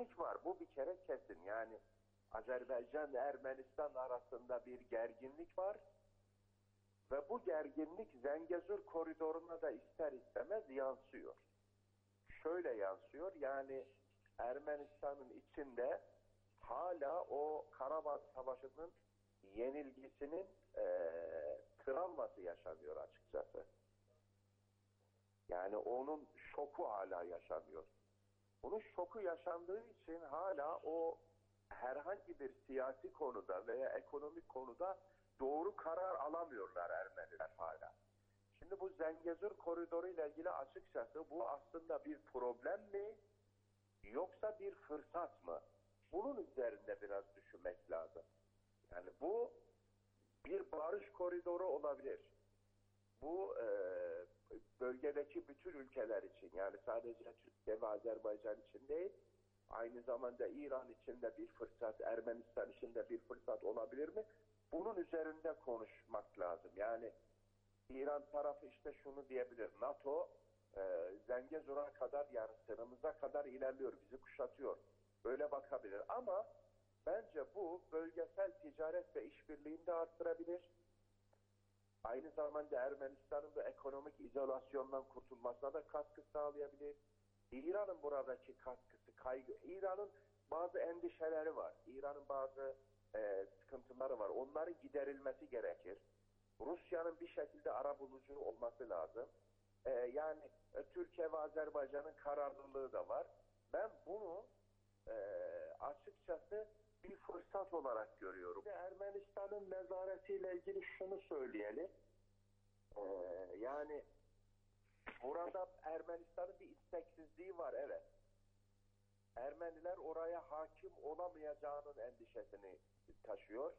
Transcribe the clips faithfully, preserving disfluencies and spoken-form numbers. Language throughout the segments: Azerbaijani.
gerginlik var. Bu bir kere kesin. Yani Azerbaycan Ermenistan arasında bir gerginlik var. Ve bu gerginlik Zengezur koridoruna da ister istemez yansıyor. Şöyle yansıyor. Yani Ermenistan'ın içinde hala o Karabağ Savaşı'nın yenilgisinin e, travması yaşanıyor açıkçası. Yani onun şoku hala yaşanıyor. Bunun şoku yaşandığı için hala o herhangi bir siyasi konuda veya ekonomik konuda doğru karar alamıyorlar Ermeniler hala. Şimdi bu Zengezur koridoru ile ilgili açıkçası bu aslında bir problem mi yoksa bir fırsat mı? Bunun üzerinde biraz düşünmek lazım. Yani bu bir barış koridoru olabilir. Bu e, bölgedeki bütün ülkeler için, yani sadece Türkiye ve Azerbaycan için değil, aynı zamanda İran için de bir fırsat, Ermenistan için de bir fırsat olabilir mi? Bunun üzerinde konuşmak lazım. Yani İran tarafı işte şunu diyebilir: NATO e, Zengezur'a kadar, yani sınırımıza kadar ilerliyor, bizi kuşatıyor. Böyle bakabilir ama bence bu bölgesel ticaret ve işbirliğini de arttırabilir. Aynı zamanda Ermenistan'ın da ekonomik izolasyondan kurtulmasına da katkı sağlayabilir. İran'ın buradaki katkısı, kaygı, İran'ın bazı endişeleri var. İran'ın bazı e, sıkıntıları var. Onların giderilmesi gerekir. Rusya'nın bir şekilde arabulucu olması lazım. E, yani e, Türkiye ve Azerbaycan'ın kararlılığı da var. Ben bunu e, açıkçası bir fırsat olarak görüyorum. Ermenistan'ın nezaretiyle ilgili şunu söyleyelim. Ee, yani burada Ermenistan'ın bir isteksizliği var, evet. Ermeniler oraya hakim olamayacağının endişesini taşıyor.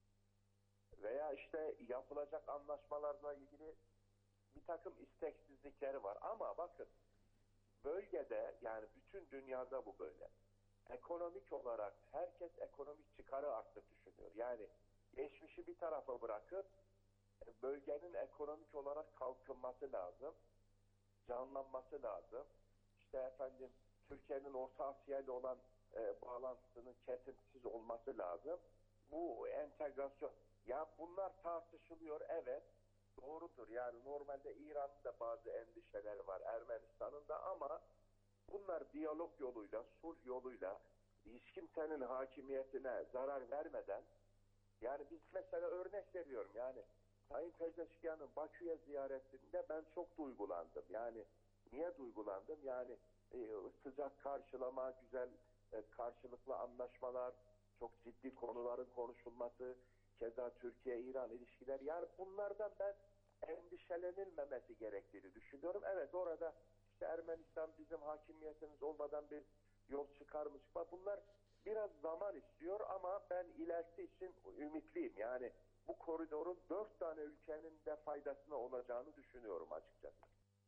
Veya işte yapılacak anlaşmalarla ilgili bir takım isteksizlikleri var. Ama bakın, bölgede, yani bütün dünyada bu böyle. Ekonomik olarak herkes ekonomik çıkarı artık düşünüyor. Yani geçmişi bir tarafa bırakıp bölgenin ekonomik olarak kalkınması lazım, canlanması lazım. İşte efendim, Türkiye'nin Orta Asya ile olan e, bağlantısının kesintisiz olması lazım. Bu entegrasyon, ya bunlar tartışılıyor, evet, doğrudur. Yani normalde İran'ın da bazı endişeleri var, Ermenistan'ın da, ama bunlar diyalog yoluyla, sulh yoluyla, hiç kimsenin hakimiyetine zarar vermeden, yani biz mesela örnek veriyorum, yani Sayın Pezeşkiyan'ın Bakü'ye ziyaretinde ben çok duygulandım. Yani niye duygulandım? Yani e, sıcak karşılama, güzel e, karşılıklı anlaşmalar, çok ciddi konuların konuşulması, keza Türkiye-İran ilişkiler, yani bunlardan ben endişelenilmemesi gerektiğini düşünüyorum. Evet, orada işte Ermenistan bizim hakimiyetimiz olmadan bir yol çıkarmış. Bunlar biraz zaman istiyor ama ben ilerisi için ümitliyim. Yani bu koridorun dört tane ülkenin de faydasına olacağını düşünüyorum açıkçası.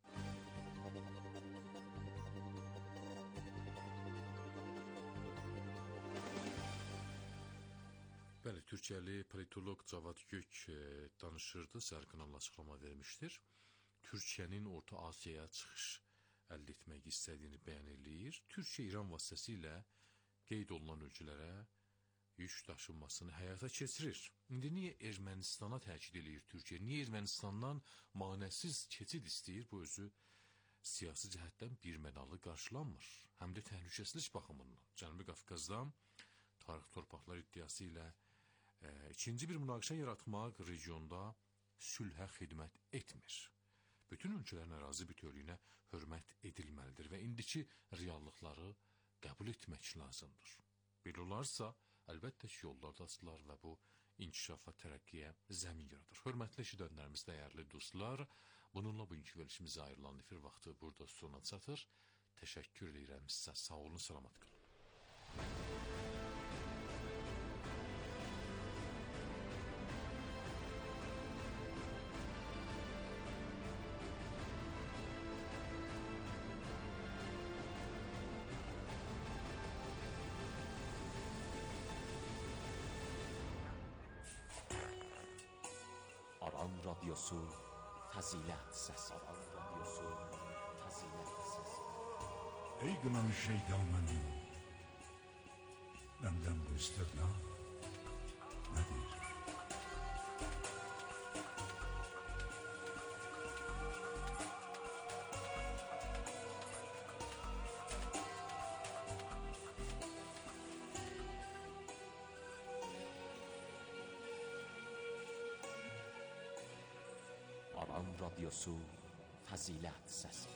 Bəli, Türkiyəli politolog Cavad Gök e, danışırdı, Sərkanal açıqlama vermişdir. Türkiyənin Orta Asiyaya çıxış əldə etmək istədiyini bəyan edir. Türkiyə İran vasitəsilə qeyd olunan ölkələrə yük daşınmasını həyata keçirir. İndi niyə Ermənistana təkid edir Türkiyə? Niyə Ermənistandan manəsiz keçid istəyir? Bu özü siyasi cəhətdən birmənalı qarşılanmır. Həm də təhlükəsizlik baxımından. Cənubi Qafqazdan tarix torpaqlar iddiası ilə e, ikinci bir münaqişə yaratmaq regionda sülhə xidmət etmir. Bütün ölkələrin ərazi bütövlüyünə hörmət edilməlidir və indiki reallıqları qəbul etmək lazımdır. Belə olarsa, əlbəttə ki, yollardasılar və bu inkişafa, tərəqqiyə zəmin yaradır. Hörmətli eşidənlərimiz, dəyərli dostlar, bununla bugünkü verilişimizə ayrılan efir vaxtı burada sona çatır. Təşəkkür edirəm sizə. Sağ olun, salamat qalın. Aran Radyosu Fazilet Sesi. Aran Radyosu Fazilet Sesi. Ey gınan şeytanın, Benden bu istirna nedir? Aran Radyosu Fazilet Səsi.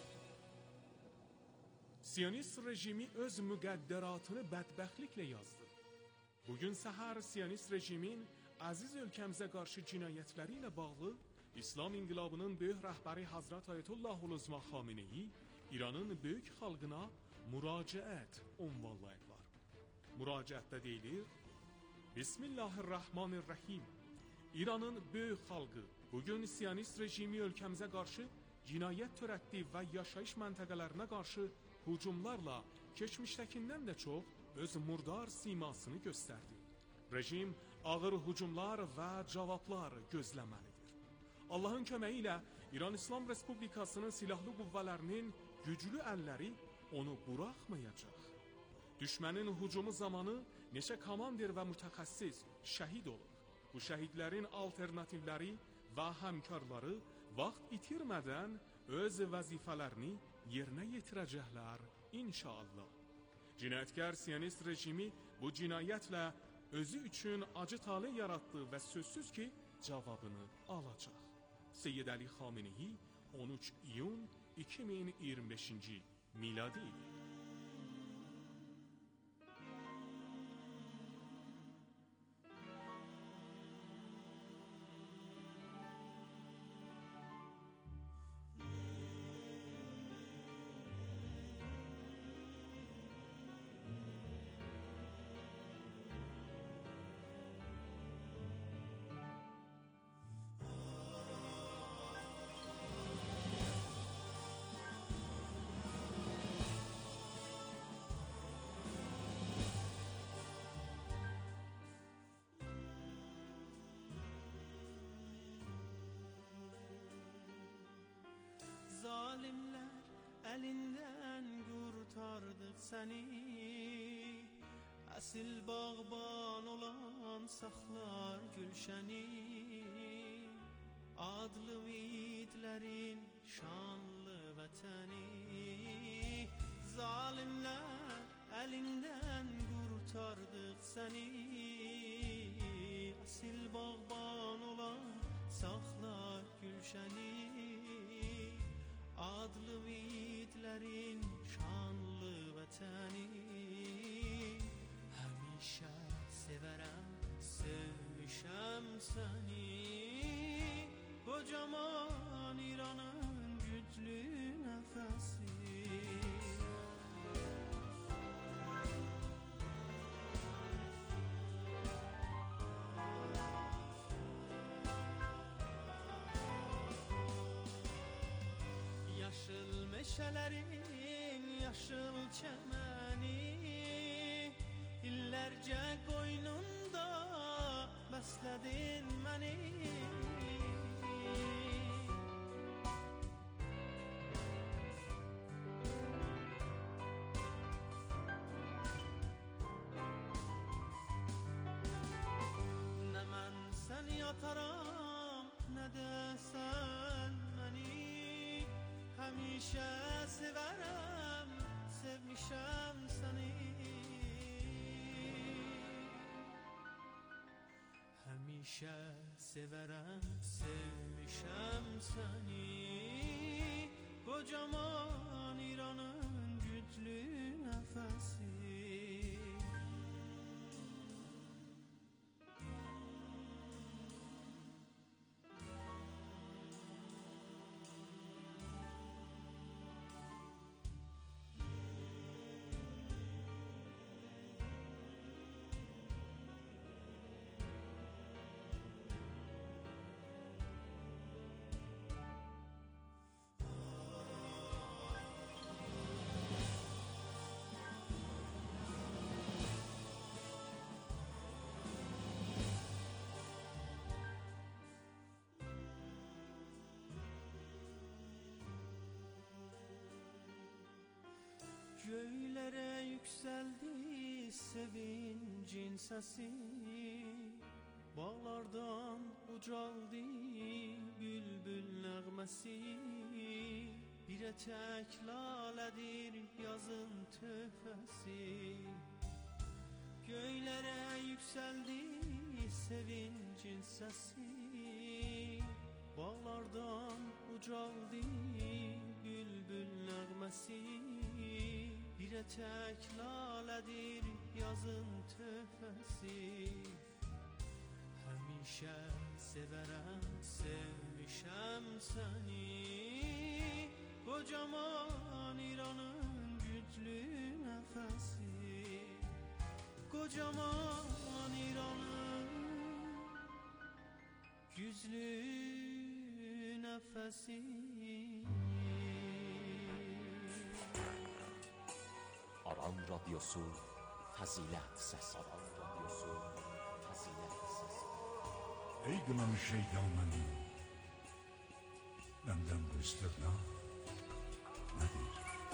Siyonist rejimi öz müqəddəratını bədbəxtliklə yazdı. Bugün səhər Siyonist rejimin əziz ölkəmizə qarşı cinayətləri ilə bağlı İslam inqilabının böyük rəhbəri Hazrat Ayətullah Xameneyi İranın böyük xalqına müraciət ünvanlayıblar. Müraciətdə deyilir: Bismillahirrahmanirrahim. İranın böyük xalqı bugün Siyonist rejimi ölkəmizə qarşı cinayət törətdi və yaşayış məntəqələrinə qarşı hücumlarla keçmişdəkindən də çox öz murdar simasını göstərdi. Rejim ağır hücumlar və cavablar gözləməlidir. Allahın köməyi ilə İran İslam Respublikasının silahlı qüvvələrinin güclü əlləri onu buraxmayacaq. Düşmənin hücumu zamanı neçə komandir və mütəxəssis şəhid olur. Bu şəhidlərin alternativləri və həmkarları vaxt itirmədən öz vəzifələrini yerinə yetirəcəklər inşallah. Cinayətkar Siyonist rejimi bu cinayətlə özü üçün acı taley yaratdı və sözsüz ki cavabını alacaq. Seyyid Əli Xameneyi on üç iyun iki min iyirmi beşinci miladi. Zalimler elinden kurtardık seni, asil bağban olan saklar gülşeni, adlı yiğitlerin şanlı vatani. Zalimler elinden kurtardık seni, asil bağban olan saklar gülşeni, adlı yiğitlerin şanlı vətəni. Həmişə sevərəm, sevmişəm səni, kocaman İranın güclü nəfəsi. Yaşıl meşələrin yaşıl çəməni, illərcə qoynunda bəslədin məni. Nə mən səni yataram, nə də sən məni. Həmişə sevərəm, sevmişəm səni. Həmişə sevərəm, sevmişəm səni, kocaman İranın güclü nəfəsi. Göylere yükseldi sevinç sevincin səsi, bağlardan ucaldı bülbül nəğməsi. Bir ətək lalədir yazın töhfəsi, göylərə yüksəldi sevincin səsi, bağlardan ucaldı bülbül nəğməsi. Bir ətək lalədir yazın töhfəsi, həmişə sevərəm, sevmişəm səni. Kocaman İranın güclü nəfəsi, kocaman İranın güclü nəfəsi. Aran Radyosu Fəzilət Səsi. Aran Radyosu Fəzilət Səsi. Ey kınalı şeytanın, benden bu istirna nedir?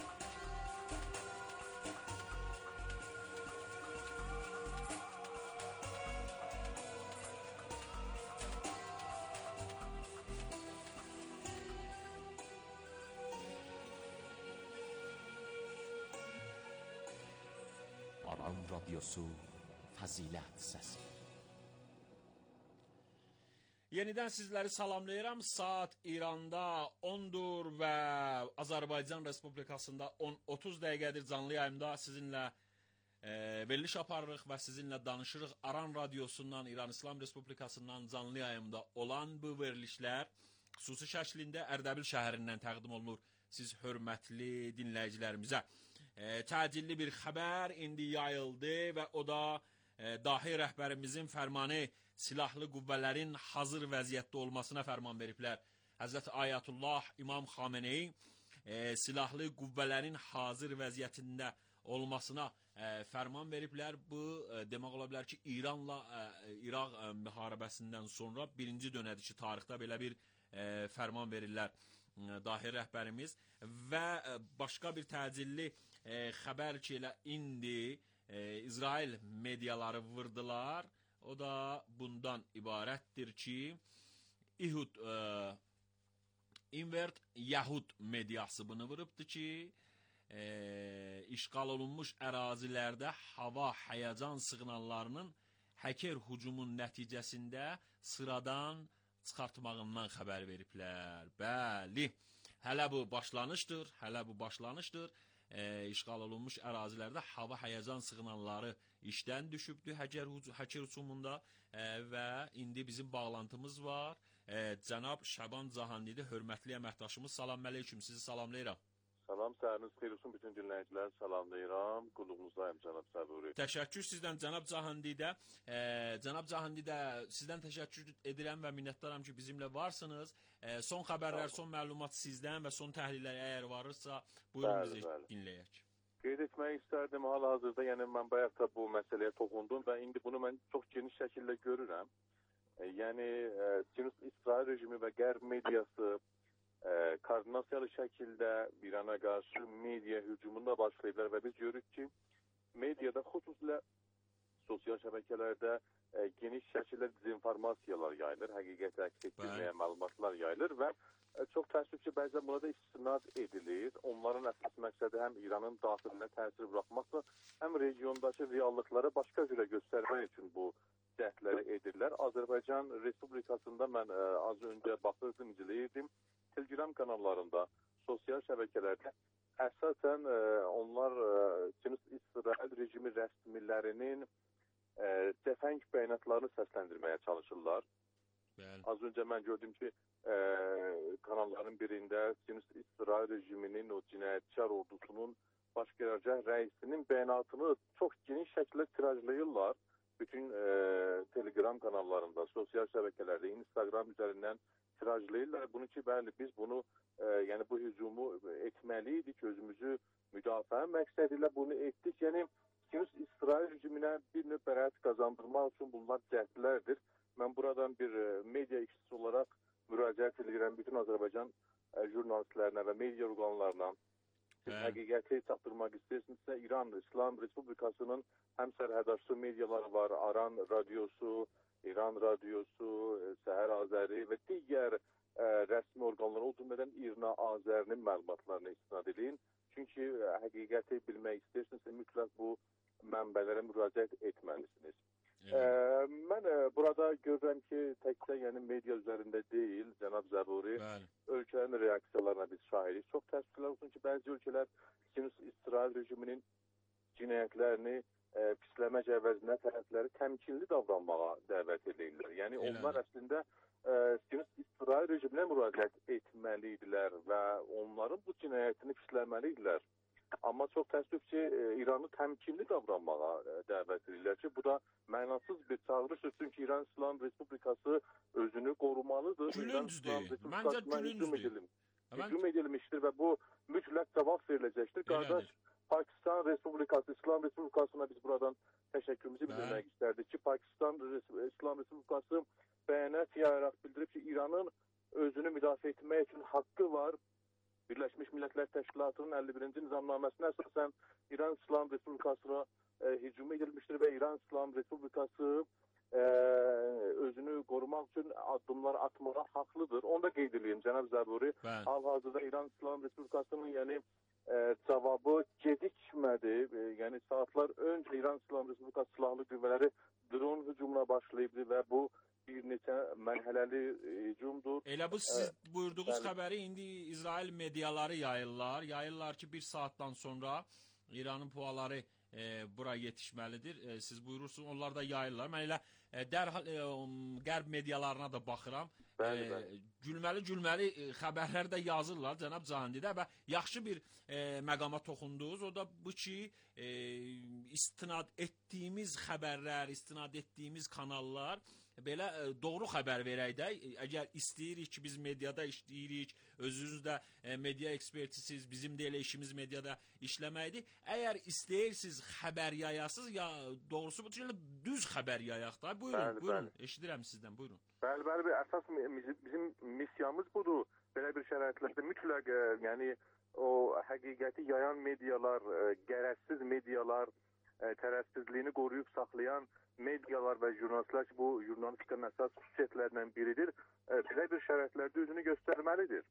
Aran Radyosu Fəzilət Səsi. Yenidən sizləri salamlayıram. Saat İranda ondur və Azərbaycan Respublikasında on otuz dəqiqədir canlı yayımda sizinlə e, veriliş aparırıq və sizinlə danışırıq. Aran Radyosundan, İran İslam Respublikasından canlı yayımda olan bu verilişlər xüsusi şəklində Ərdəbil şəhərindən təqdim olunur siz hörmətli dinləyicilərimizə. E, təcilli bir xəbər indi yayıldı və o da e, dahi rəhbərimizin fərmanı silahlı qüvvələrin hazır vəziyyətdə olmasına fərman veriblər. Həzrəti Ayətullah İmam Xameneyi e, silahlı qüvvələrin hazır vəziyyətində olmasına e, fərman veriblər. Bu e, demək ola bilər ki, İranla e, İraq e, müharibəsindən sonra birinci dönədir ki, tarixdə belə bir e, fərman verirlər e, dahi rəhbərimiz. Və e, başqa bir təcilli e, xəbər ki, elə indi e, İsrail mediaları vurdular. O da bundan ibarətdir ki, İhud, e, İnvert Yahud mediası bunu vurubdur ki, e, işğal olunmuş ərazilərdə hava həyəcan siqnallarının həker hücumun nəticəsində sıradan çıxartmağından xəbər veriblər. Bəli, hələ bu başlanışdır, hələ bu başlanışdır. E, işğal olunmuş ərazilərdə hava həyəcan siqnalları işdən düşübdür həker, həker hücumunda e, və indi bizim bağlantımız var. E, cənab Şaban Cahanlidi, hörmətli əməkdaşımız, salam əleyküm, sizi salamlayıram. Salam, səhəriniz xeyir olsun, bütün dinləyicilər salamlayıram, qulluğunuzdayım cənab Səburi. Təşəkkür sizdən cənab Cahanlidə. E, cənab Cahanlidə, sizdən təşəkkür edirəm və minnətdaram ki, bizimlə varsınız. E, son xəbərlər, son məlumat sizdən və son təhlillər əgər varırsa, buyurun bəli, bizi bəli. dinləyək. Qeyd etmək istərdim, hal-hazırda, yəni mən bayaq da bu məsələyə toxundum və indi bunu mən çox geniş şəkildə görürəm. E, yəni, e, İsrail rejimi və Qərb mediası e, koordinasiyalı şəkildə İrana qarşı media hücumunda başlayıblar və biz görürük ki, mediada xüsusilə sosial şəbəkələrdə e, geniş şəkildə dezinformasiyalar yayılır, həqiqəti əks etdirməyə məlumatlar yayılır və e, çox təəssüf ki, bəzən buna da istinad edilir. Onların əsas məqsədi həm İranın daxilinə təsir buraxmaqla, həm regiondakı reallıqları başqa cürə göstərmək üçün bu cəhdləri edirlər. Azərbaycan Respublikasında mən e, az öncə baxırdım, incələyirdim. Telegram kanallarında, sosial şəbəkələrdə əsasən e, onlar e, İsrail rejimi rəsmilərinin e, cəfəng bəyanatlarını səsləndirməyə çalışırlar. Bəli. Az öncə mən gördüm ki, e, kanalların birində İsrail rejiminin o cinayətkar ordusunun baş qərargah rəisinin bəyanatını çox geniş şəkildə tirajlayırlar. Bütün e, Telegram kanallarında, sosial şəbəkələrdə, Instagram üzərindən tirajlayırlar. Bunu ki, bəli, biz bunu, e, yəni bu hücumu etməliydik, özümüzü müdafiə məqsədi ilə bunu etdik. Yəni, İsrail rejiminə bir növ bəraət qazandırmaq üçün bunlar cəhdlərdir. Mən buradan bir e, media işçisi olaraq müraciət edirəm bütün Azərbaycan e, jurnalistlərinə və media orqanlarına. siz Bəli. həqiqəti çatdırmaq istəyirsinizsə, İran İslam Respublikasının həm sərhəddaşı mediaları var, Aran radiosu, İran radiosu, e, Səhər Azəri və digər e, rəsmi orqanlar, o cümlədən İRNA Azərinin məlumatlarına istinad edin. Çünki e, həqiqəti bilmək istəyirsinizsə, mütləq bu mənbələrə müraciət etməlisiniz. E, mən e, burada görürəm ki, təkcə yəni media üzərində deyil, cənab Zəruri, Bəli. ölkələrin reaksiyalarına biz şahidik. Çox təəssüflər olsun ki, bəzi ölkələr İsrail rejiminin cinayətlərini e, pisləmək əvəzinə tərəfləri təmkinli davranmağa dəvət edirlər. Yəni Elədir. onlar əslində e, İsrail rejiminə müraciət etməlidirlər və onların bu cinayətini pisləməlidirlər. Amma çox təəssüf ki, e, İranı təmkinli davranmağa e, dəvət edirlər ki, bu da mənasız bir çağırışdır. Çünki İran İslam Respublikası özünü qorumalıdır. Gülüncdür. Məncə gülüncdür. Hücum edilmişdir və bu mütləq cavab veriləcəkdir. Qardaş, Pakistan Respublikası, İslam Respublikasına biz buradan təşəkkürümüzü bildirmək istərdik ki, Pakistan İslam Respublikası bəyanat yayaraq bildirib ki, İranın özünü müdafiə etmək üçün haqqı var. Birləşmiş Millətlər Təşkilatının əlli birinci nizamnaməsinə əsasən İran İslam Respublikasına e, hücum edilmişdir və İran İslam Respublikası e, özünü qorumaq üçün addımlar atmağa haqlıdır. Onu da qeyd edeyim, cənab Zəruri. Hal-hazırda İran İslam Respublikasının yəni e, cavabı gecikmədi. E, yəni saatlar öncə İran İslam Respublikası Silahlı Qüvvələri dron hücumuna başlayıbdı və bu bir neçə mərhələli hücumdur. Elə bu siz buyurduğunuz xəbəri indi İsrail mediaları yayırlar. Yayırlar ki, bir saatdan sonra İranın puaları e, bura yetişməlidir. E, siz buyurursunuz, onlar da yayırlar. Mən elə e, dərhal e, qərb medialarına da baxıram. Bəli, bəli. Gülməli-gülməli e, xəbərlər də yazırlar cənab Cahandidə və yaxşı bir e, məqama toxundunuz. O da bu ki, e, istinad etdiyimiz xəbərlər, istinad etdiyimiz kanallar belə e, doğru xəbər verək də, əgər istəyirik ki, biz mediada işləyirik, özünüz də e, media ekspertisiz, bizim də elə işimiz mediada işləməkdir. Əgər istəyirsiniz xəbər yayasız, ya doğrusu bu üçün düz xəbər yayaq da. Buyurun, bəli, buyurun. Bəli. Eşidirəm sizdən, buyurun. Bəli, bəli, əsas bizim missiyamız budur. Belə bir şəraitlərdə mütləq e, yəni o həqiqəti yayan medialar, e, gərəzsiz medialar, e, tərəfsizliyini qoruyub saxlayan medialar və jurnalistlər ki, bu jurnalistikanın əsas xüsusiyyətlərindən biridir. E, belə bir şəraitlərdə özünü göstərməlidir.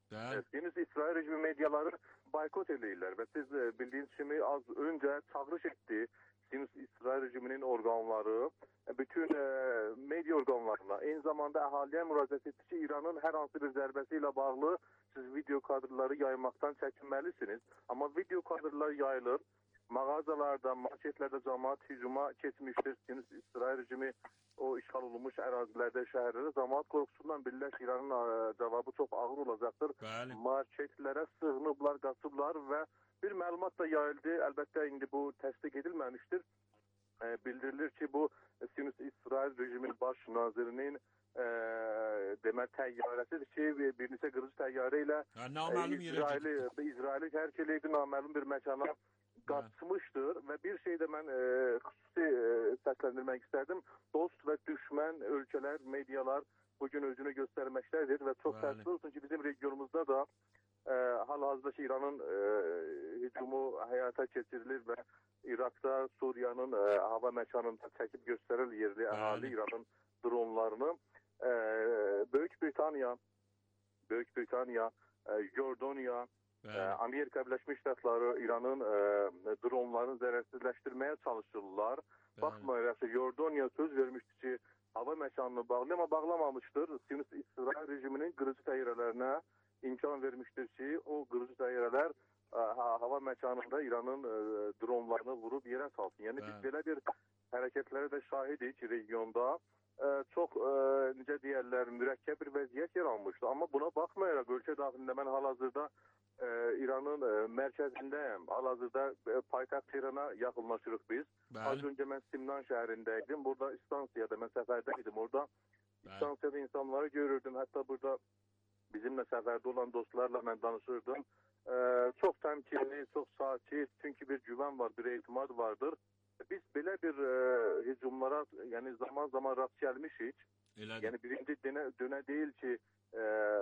Deniz İsrail rejimi mediaları boykot edirlər və siz e, bildiyiniz kimi az öncə çağırış etdi Deniz İsrail rejiminin orqanları, e, bütün e, media orqanlarına, eyni zamanda əhaliyə müraciət etdi ki, İranın hər hansı bir zərbəsi ilə bağlı siz video kadrları yaymaqdan çəkinməlisiniz. Amma video kadrlar yayılır. Mağazalarda, marketlərdə cəmaət hücuma keçmişdir. İsrail rejimi o işğal olunmuş ərazilərdə, şəhərlərdə cəmaət qorxusundan bilirlər ki, İranın ə, cavabı çox ağır olacaqdır. Bəli. Marketlərə sığınıblar, qaçıblar və bir məlumat da yayıldı. Əlbəttə indi bu təsdiq edilməmişdir. E, bildirilir ki, bu İsrail rejimin baş nazirinin e, demək təyyarəsidir ki, bir neçə qırıcı təyyarə ilə e, İsraili, İsraili tərk edildi, naməlum bir məkana qaçmışdır və bir şey də mən e, xüsusi e, səsləndirmək istərdim. Dost və düşmən ölkələr, medialar bugün özünü göstərməkdədir və çox təəssüf olsun ki, bizim regionumuzda da e, hal-hazırda ki, İranın e, hücumu həyata keçirilir və İraqda Suriyanın e, hava məkanında çəkib göstərir yerli əhali İranın dronlarını. E, Böyük Britaniya, Böyük Britaniya, e, Jordaniya, Ə, Amerika Birləşmiş Ştatları İranın ə, dronlarını zərərsizləşdirməyə çalışırlar. Baxmayaraq ki, Jordaniya söz vermişdi ki, hava məkanını bağlayır, amma bağlamamışdır. İsrail rejiminin qırıcı təyyarələrinə imkan vermişdir ki, o qırıcı təyyarələr ə, hava məkanında İranın ə, dronlarını vurub yerə salsın. Yəni biz belə bir hərəkətlərə də şahidik regionda. Ə, çox ə, necə deyərlər, mürəkkəb bir vəziyyət yaranmışdı. Amma buna baxmayaraq ölkə daxilində mən hal-hazırda Ə, İranın ə, mərkəzindəyəm. Hal-hazırda ə, paytaxt Tehrana yaxınlaşırıq biz. Bəli. Az öncə mən Simnan şəhərindəydim. Burada istansiyada mən səfərdəydim. Orada Bəli. İstansiyada insanları görürdüm. Hətta burada bizimlə səfərdə olan dostlarla mən danışırdım. Ə, çox təmkinli, çox sakit. Çünki bir güvən var, bir etimad vardır. Biz belə bir ə, hücumlara, yəni zaman-zaman rast gəlmişik. Elədir. Yəni birinci dönə, dönə deyil ki, e,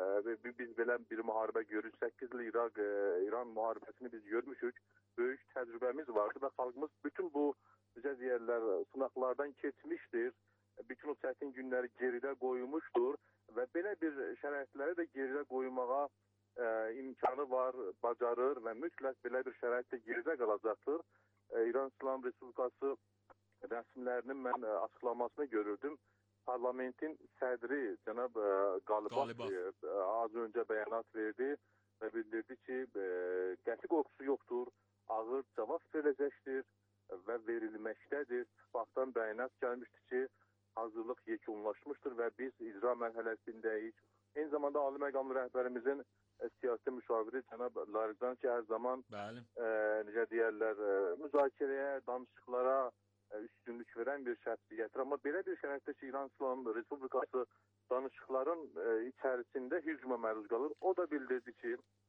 biz belə bir müharibə görürük. səkkiz il İraq, e, İran müharibəsini biz görmüşük. Böyük təcrübəmiz vardı və xalqımız bütün bu necə deyirlər, sınaqlardan keçmişdir. Bütün o çətin günləri geridə qoymuşdur və belə bir şəraitləri də geridə qoymağa e, imkanı var, bacarır və mütləq belə bir şəraitdə geridə qalacaqdır. E, İran İslam Respublikası rəsmilərinin mən e, açıqlamasını görürdüm. Parlamentin sədri cənab e, Qalibov e, az öncə bəyanat verdi və bildirdi ki, e, qəti qorxusu yoxdur, ağır cavab verəcəkdir və verilməkdədir. Vaxtdan bəyanat gəlmişdi ki, hazırlıq yekunlaşmışdır və biz icra mərhələsindəyik. Eyni zamanda Ali Məqamlı rəhbərimizin e, siyasi müşaviri cənab Larizan ki, hər zaman e, necə deyərlər, e, müzakirəyə, danışıqlara e, üstünlük verən bir şəxsiyyətdir. Amma belə bir şəraitdə ki, İran İslam Respublikası danışıqların e, içərisində hücuma məruz qalır. O da bildirdi ki,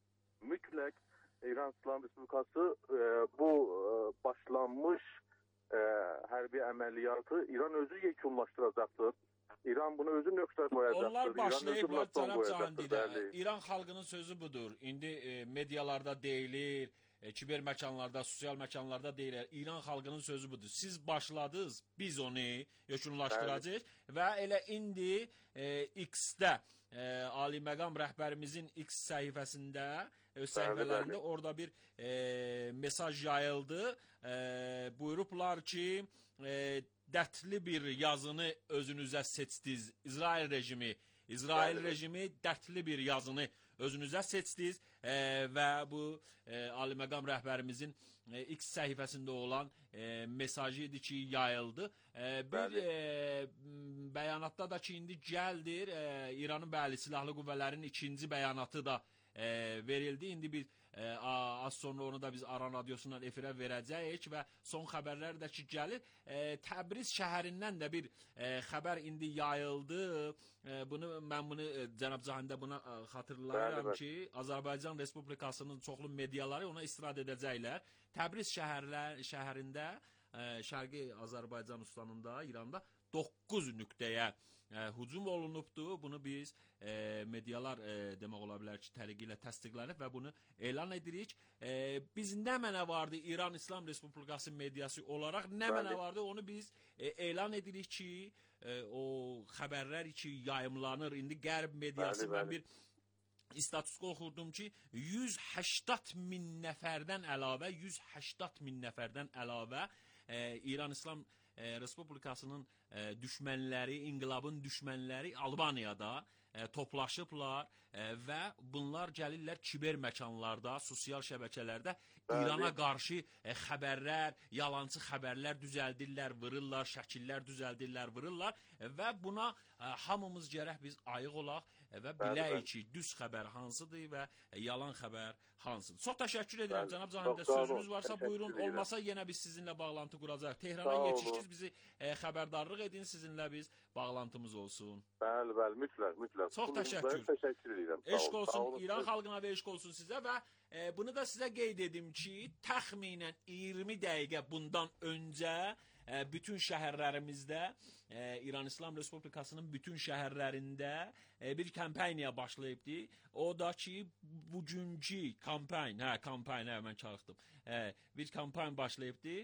mütləq İran İslam Respublikası e, bu e, başlanmış e, hərbi əməliyyatı İran özü yekunlaşdıracaqdır. İran bunu özü nöqtə qoyacaqdır. Onlar başlayıblar cənab Cahandidə. İran xalqının sözü budur. İndi e, medialarda deyilir, e, kiber məkanlarda, sosial məkanlarda deyilir. İran xalqının sözü budur. Siz başladınız, biz onu yekunlaşdıracağıq və elə indi e, X-də e, Ali Məqam rəhbərimizin X səhifəsində öz səhifələrində orada bir e, mesaj yayıldı. E, buyurublar ki, e, dərtli bir yazını özünüzə seçdiniz. İsrail rejimi, İsrail rejimi dərtli bir yazını özünüzə seçdiniz e, və bu e, Ali Məqam rəhbərimizin e, X səhifəsində olan e, mesajı idi ki, yayıldı. E, bir e, bəyanatda da ki, indi gəldir, e, İranın bəli silahlı qüvvələrin ikinci bəyanatı da e, verildi. İndi bir e, az sonra onu da biz Aran radyosundan efirə verəcəyik və son xəbərlər də ki, gəlir. E, Təbriz şəhərindən də bir e, xəbər indi yayıldı. E, bunu mən bunu e, cənab Cahində buna e, xatırlayıram ki, Azərbaycan Respublikasının çoxlu mediaları ona istirad edəcəklər. Təbriz şəhərlər şəhərində e, Şərqi Azərbaycan ustanında İranda doqquz nöqtəyə e, hücum olunubdu. Bunu biz e, medialar e, demək ola bilər ki, təriqi ilə təsdiqlənib və bunu elan edirik. E, biz nə mənə vardı İran İslam Respublikası mediası olaraq nə mənə vardı onu biz e, elan edirik ki, e, o xəbərlər ki yayımlanır. İndi Qərb mediası mən bir istatistik oxurdum ki, yüz səksən min nəfərdən əlavə, yüz səksən min nəfərdən əlavə e, İran İslam e, Respublikasının e, düşmənləri, inqilabın düşmənləri Albaniyada e, toplaşıblar e, və bunlar gəlirlər kiber məkanlarda, sosial şəbəkələrdə İrana qarşı e, xəbərlər, yalancı xəbərlər düzəldirlər, vırırlar, şəkillər düzəldirlər, vırırlar e, və buna e, hamımız gərək biz ayıq olaq e, və biləyik ki, düz xəbər hansıdır və e, yalan xəbər hansıdır. Çox təşəkkür edirəm cənab Cahində. Sözünüz varsa buyurun, olmasa yenə biz sizinlə bağlantı quracaq. Tehrana yetişdiniz, bizi e, xəbərdarlıq edin, sizinlə biz bağlantımız olsun. Bəli, bəli, mütləq, mütləq. Çox təşəkkür. Təşəkkür edirəm. Eşq olsun, İran xalqına və eşq olsun sizə və e, bunu da sizə qeyd edim ki, təxminən iyirmi dəqiqə bundan öncə e, bütün şəhərlərimizdə, e, İran İslam Respublikasının bütün şəhərlərində e, bir kampaniya başlayıbdı. O da ki, bugünkü kampaniya, hə, kampaniya, mən çağırdım, e, bir kampaniya başlayıbdı.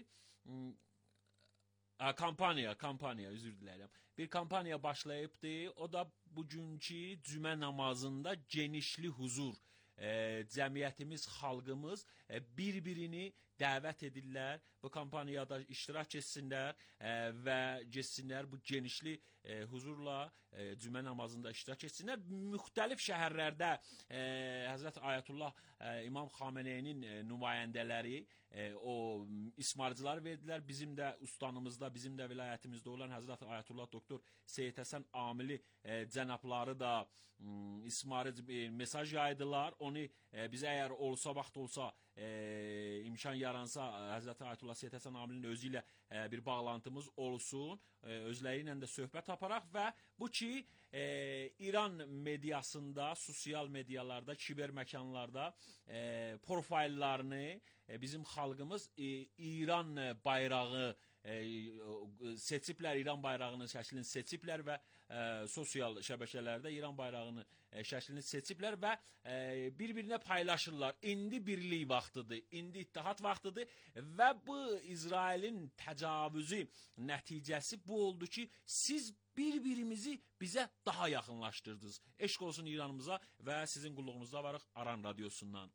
A, kampaniya, kampaniya, üzr diləyirəm. Bir kampaniya başlayıbdı. O da bugünkü cümə namazında genişli huzur. E, cəmiyyətimiz, xalqımız e, bir-birini dəvət edirlər. Bu kampaniyada iştirak etsinlər e, və getsinlər bu genişli e, huzurla e, cümə namazında iştirak etsinlər. Müxtəlif şəhərlərdə e, Həzrət Ayətullah e, İmam Xameneyinin e, nümayəndələri e, o ismarcılar verdilər. Bizim də ustanımızda, bizim də vilayətimizdə olan Həzrət Ayətullah Doktor Seyid Həsən Amili e, cənabları da m, ismarıcı e, mesaj yaydılar. Onu e, bizə əgər olsa, vaxt olsa, e, imkan yaransa Həzrət Ayətullah Seyid Həsən Amilinin özü ilə e, bir bağlantımız olsun, e, özləri ilə də söhbət aparaq və bu ki, e, İran mediasında, sosial medialarda, kiber məkanlarda e, profillarını e, bizim xalqımız e, İran bayrağı e, seçiblər, İran bayrağının şəklini seçiblər və e, sosial şəbəkələrdə İran bayrağının e, şəklini seçiblər və e, bir-birinə paylaşırlar. İndi birlik vaxtıdır, indi ittihad vaxtıdır və bu İsrailin təcavüzü nəticəsi bu oldu ki, siz bir-birimizi bizə daha yaxınlaşdırdınız. Eşq olsun İranımıza və sizin qulluğunuzda varıq Aran Radiosundan.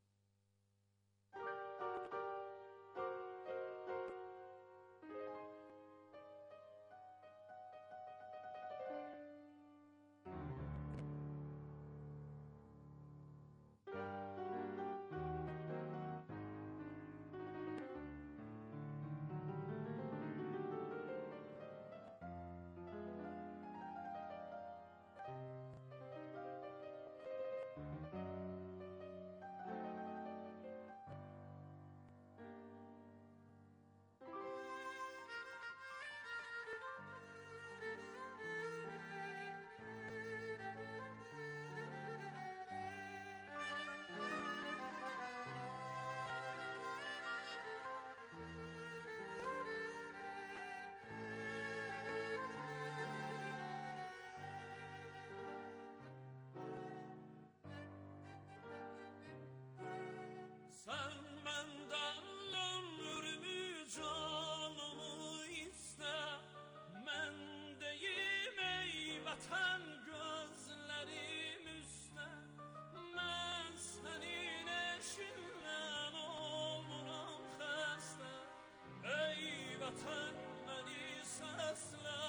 Sen benden ömrümü canımı iste, ben deyim ey vatan gözlerim üstte. Ben senin eşinden olurum xəstə, ey vatan beni səslə.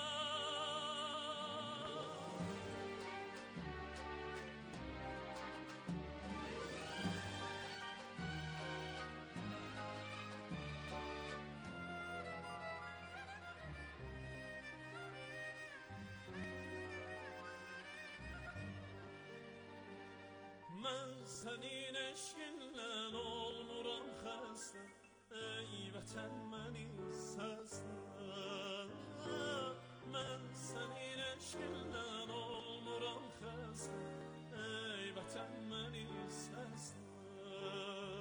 Mən sənin eşqinlə olmuram xəstə, ey vətən məni səslə. Mən sənin eşqinlə olmuram xəstə, ey vətən məni səslə.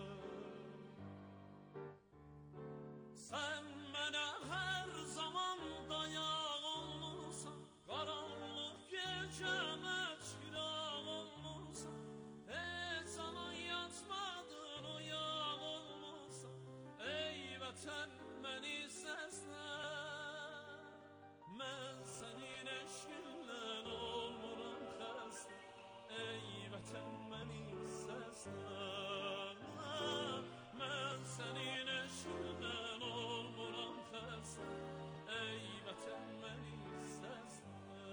Sən mənə hər zaman dayaq olmusan, qaranlıq gecəmə çıraq olmusan. Vətən məni səslə, mən sənin eşqinlə olmuram xəstə, ey vətən məni səslə. Mən sənin eşqinlə olmuram xəstə, ey vətən məni səslə.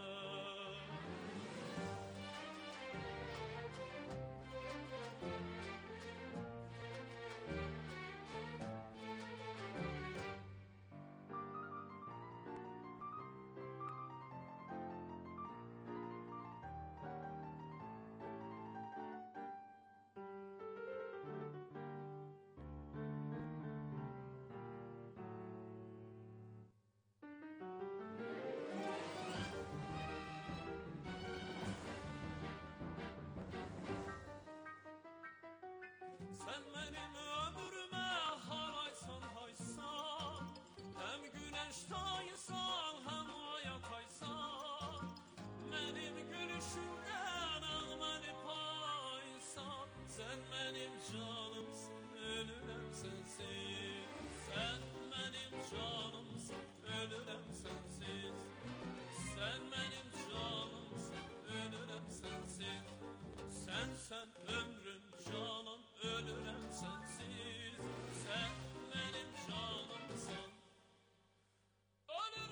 Sen benim ömrüme haraysan haysan, hem güneş taysan hem hayat aysan. Benim gülüşümden ağmanı paysan, sen benim canımsın, ölürüm sensiz. Sen benim canımsın, ölürüm sensiz. Sen benim canımsın, ölürüm sensiz. Sen sen ömrüm canım, ölürüm sensiz. Sen benim canımsın, ölürüm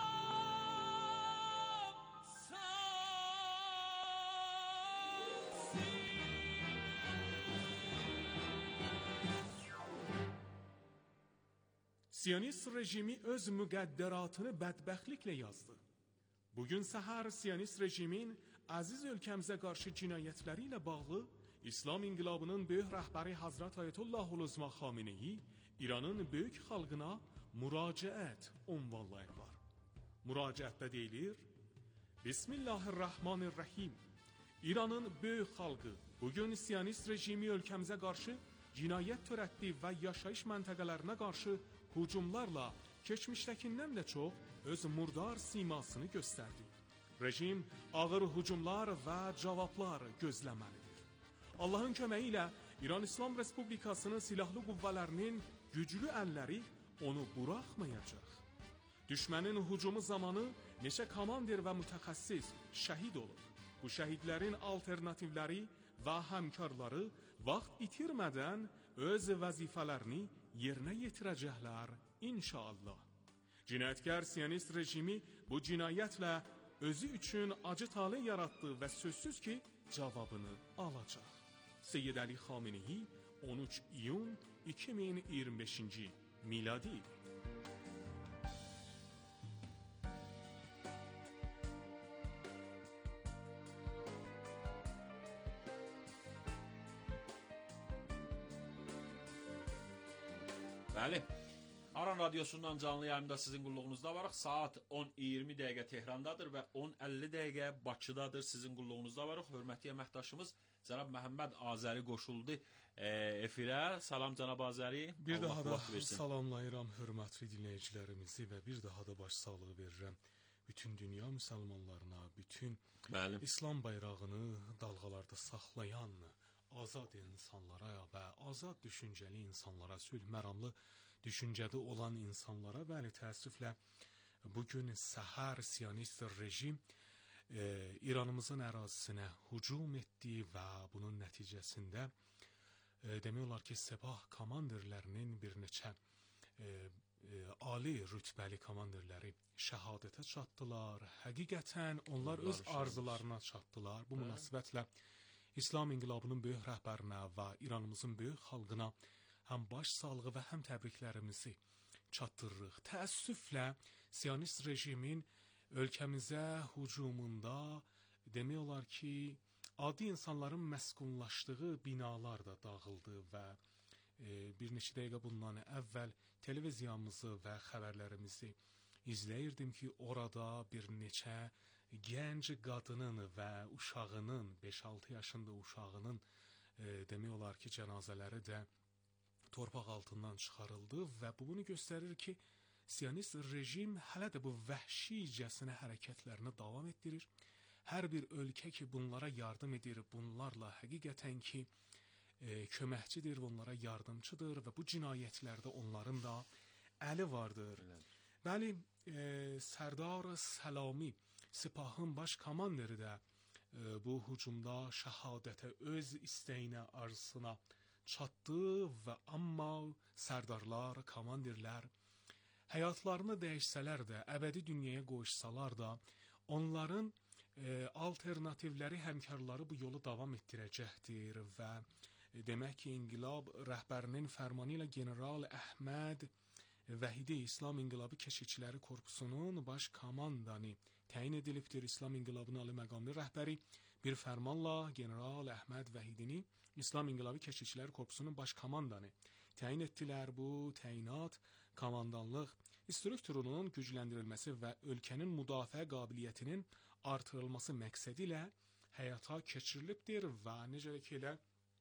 sensiz. Siyonist rejimi öz müqəddəratını bədbəxtliklə yazdı. Bugün səhər Siyonist rejimin əziz ölkəmizə qarşı cinayətləri ilə bağlı İslam inqilabının böyük rəhbəri Hazrat Ayətullah Xameneyi İranın böyük xalqına müraciət ünvanlayırlar. Müraciətdə deyilir: Bismillahirrahmanirrahim. İranın böyük xalqı bugün Siyonist rejimi ölkəmizə qarşı cinayət törətdi və yaşayış məntəqələrinə qarşı hücumlarla keçmişdəkindən də çox öz murdar simasını göstərdi. Rejim ağır hücumlar və cavablar gözləməlidir. Allahın köməyi ilə İran İslam Respublikasının silahlı qüvvələrinin güclü əlləri onu buraxmayacaq. Düşmənin hücumu zamanı neçə komandir və mütəxəssis şəhid olub. Bu şəhidlərin alternativləri və həmkarları vaxt itirmədən öz vəzifələrini yerinə yetirəcəklər inşallah. Cinayətkar Siyonist rejimi bu cinayətlə özü üçün acı taley yaratdı və sözsüz ki, cavabını alacaq. Seyyid Əli Xameneyi on üç iyun iki min iyirmi beşinci miladi. Bəli, Aran Radiosundan canlı yayımda sizin qulluğunuzda varıq. Saat on iyirmi dəqiqə Tehrandadır və on əlli dəqiqə Bakıdadır, sizin qulluğunuzda varıq. Hörmətli əməkdaşımız Cənab Məhəmməd Azəri qoşuldu e, efirə. Salam Cənab Azəri. Bir Allah daha da salamlayıram hörmətli dinləyicilərimizi və bir daha da baş sağlığı verirəm bütün dünya müsəlmanlarına, bütün Bəli. İslam bayrağını dalğalarda saxlayan azad insanlara və azad düşüncəli insanlara, sülh məramlı düşüncədə olan insanlara, bəli, təəssüflə bugün səhər Siyonist rejim e, İranımızın ərazisinə hücum etdi və bunun nəticəsində e, demək olar ki, Sepah komandirlərinin bir neçə e, e, ali rütbəli komandirləri şəhadətə çatdılar. Həqiqətən onlar öz arzularına çatdılar. Bu münasibətlə İslam İnqilabının böyük rəhbərinə və İranımızın böyük xalqına həm baş sağlığı və həm təbriklərimizi çatdırırıq. Təəssüflə Siyonist rejimin ölkəmizə hücumunda demək olar ki, adi insanların məskunlaşdığı binalar da dağıldı və e, bir neçə dəqiqə bundan əvvəl televiziyamızı və xəbərlərimizi izləyirdim ki, orada bir neçə gənc qadının və uşağının, beş altı yaşında uşağının e, demək olar ki, cənazələri də torpaq altından çıxarıldı və bu bunu göstərir ki, Siyonist rejim hələ də bu vəhşicəsinə hərəkətlərini davam etdirir. Hər bir ölkə ki, bunlara yardım edir, bunlarla həqiqətən ki, e, köməkçidir, onlara yardımçıdır və bu cinayətlərdə onların da əli vardır. Bəli, e, Sərdar Səlami Sepahın baş komandiri də e, bu hücumda şəhadətə öz istəyinə, arzusuna çatdı və amma sərdarlar, komandirlər həyatlarını dəyişsələr də, əbədi dünyaya qoşsalar da, onların e, alternativləri, həmkarları bu yolu davam etdirəcəkdir və e, demək ki, İnqilab rəhbərinin fərmanı ilə General Əhməd Vəhidi İslam İnqilabı Keşikçiləri Korpusunun baş komandanı təyin edilibdir. İslam İnqilabının ali məqamlı rəhbəri bir fərmanla General Əhməd Vəhidini İslam İnqilabı Keşikçiləri Korpusunun baş komandanı təyin etdilər. Bu təyinat komandanlıq strukturunun gücləndirilməsi və ölkənin müdafiə qabiliyyətinin artırılması məqsədi ilə həyata keçirilibdir və necə ki elə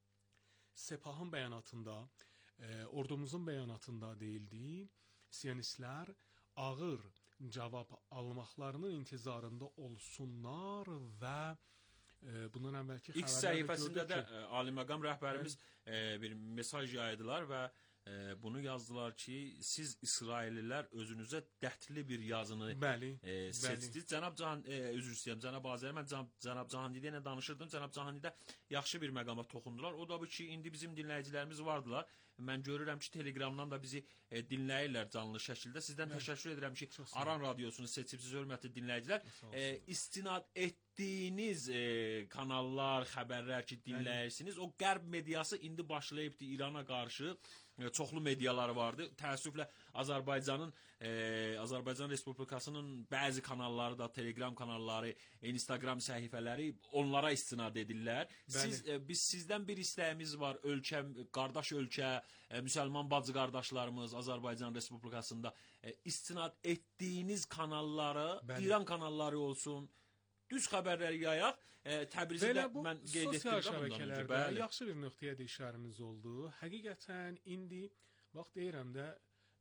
Sepahın bəyanatında, e, ordumuzun bəyanatında deyildi, Siyonistlər ağır cavab almaqlarının intizarında olsunlar və e, bundan əvvəlki X səhifəsində də e, ali məqam rəhbərimiz e, bir mesaj yaydılar və e, bunu yazdılar ki, siz İsraillilər özünüzə dəhtli bir yazını bəli, e, seçdiniz. Cənab Cahan, e, üzr istəyirəm, Cənab Azəri, mən Can, Cənab Cahandidə ilə danışırdım. Cənab Cahandidə yaxşı bir məqama toxundular. O da bu ki, indi bizim dinləyicilərimiz vardılar. Mən görürəm ki, Telegramdan da bizi e, dinləyirlər canlı şəkildə. Sizdən Bəli. təşəkkür edirəm ki, Aran Radiosunu seçibsiz, hörmətli dinləyicilər. E, istinad etdiyiniz e, kanallar, xəbərlər ki, dinləyirsiniz. O qərb mediası indi başlayıbdı İrana qarşı. E, çoxlu mediaları vardı. Təəssüflə Azərbaycanın, e, Azərbaycan Respublikasının bəzi kanalları da, Telegram kanalları, Instagram səhifələri onlara istinad edirlər. Siz, e, biz sizdən bir istəyimiz var. Ölkə, qardaş ölkə, e, müsəlman bacı qardaşlarımız Azərbaycan Respublikasında e, istinad etdiyiniz kanalları, Bəli. İran kanalları olsun, düz xəbərləri yayaq. E, Təbrizi də mən qeyd etdim bundan öncə. Yaxşı bir nöqtəyə də işarəmiz oldu. Həqiqətən indi vaxt deyirəm də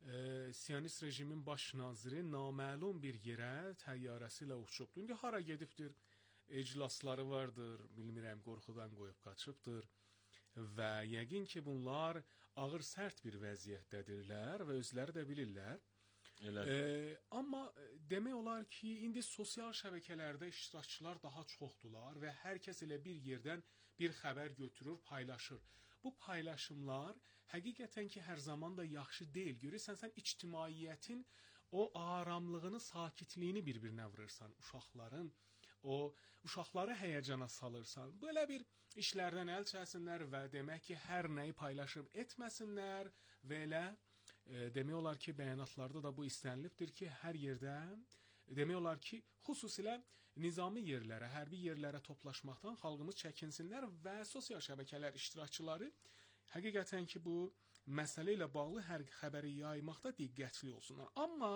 e, Siyonist rejimin baş naziri naməlum bir yerə təyyarəsi ilə uçubdur. İndi hara gedibdir? iclasları vardır, bilmirəm, qorxudan qoyub qaçıbdır və yəqin ki, bunlar ağır sərt bir vəziyyətdədirlər və özləri də bilirlər. E, amma demək olar ki, indi sosial şəbəkələrdə iştirakçılar daha çoxdular və hər kəs elə bir yerdən bir xəbər götürür, paylaşır. Bu paylaşımlar həqiqətən ki, hər zaman da yaxşı deyil. Görürsən, sən ictimaiyyətin o aramlığını, sakitliyini bir-birinə vurursan, uşaqların, o uşaqları həyəcana salırsan. Belə bir işlərdən əl çəksinlər və demək ki, hər nəyi paylaşıb etməsinlər və elə e, demək olar ki, bəyanatlarda da bu istənilibdir ki, hər yerdə demək olar ki, xüsusilə nizami yerlərə, hərbi yerlərə toplaşmaqdan xalqımız çəkinsinlər və sosial şəbəkələr iştirakçıları həqiqətən ki, bu məsələ ilə bağlı hər xəbəri yaymaqda diqqətli olsunlar. Amma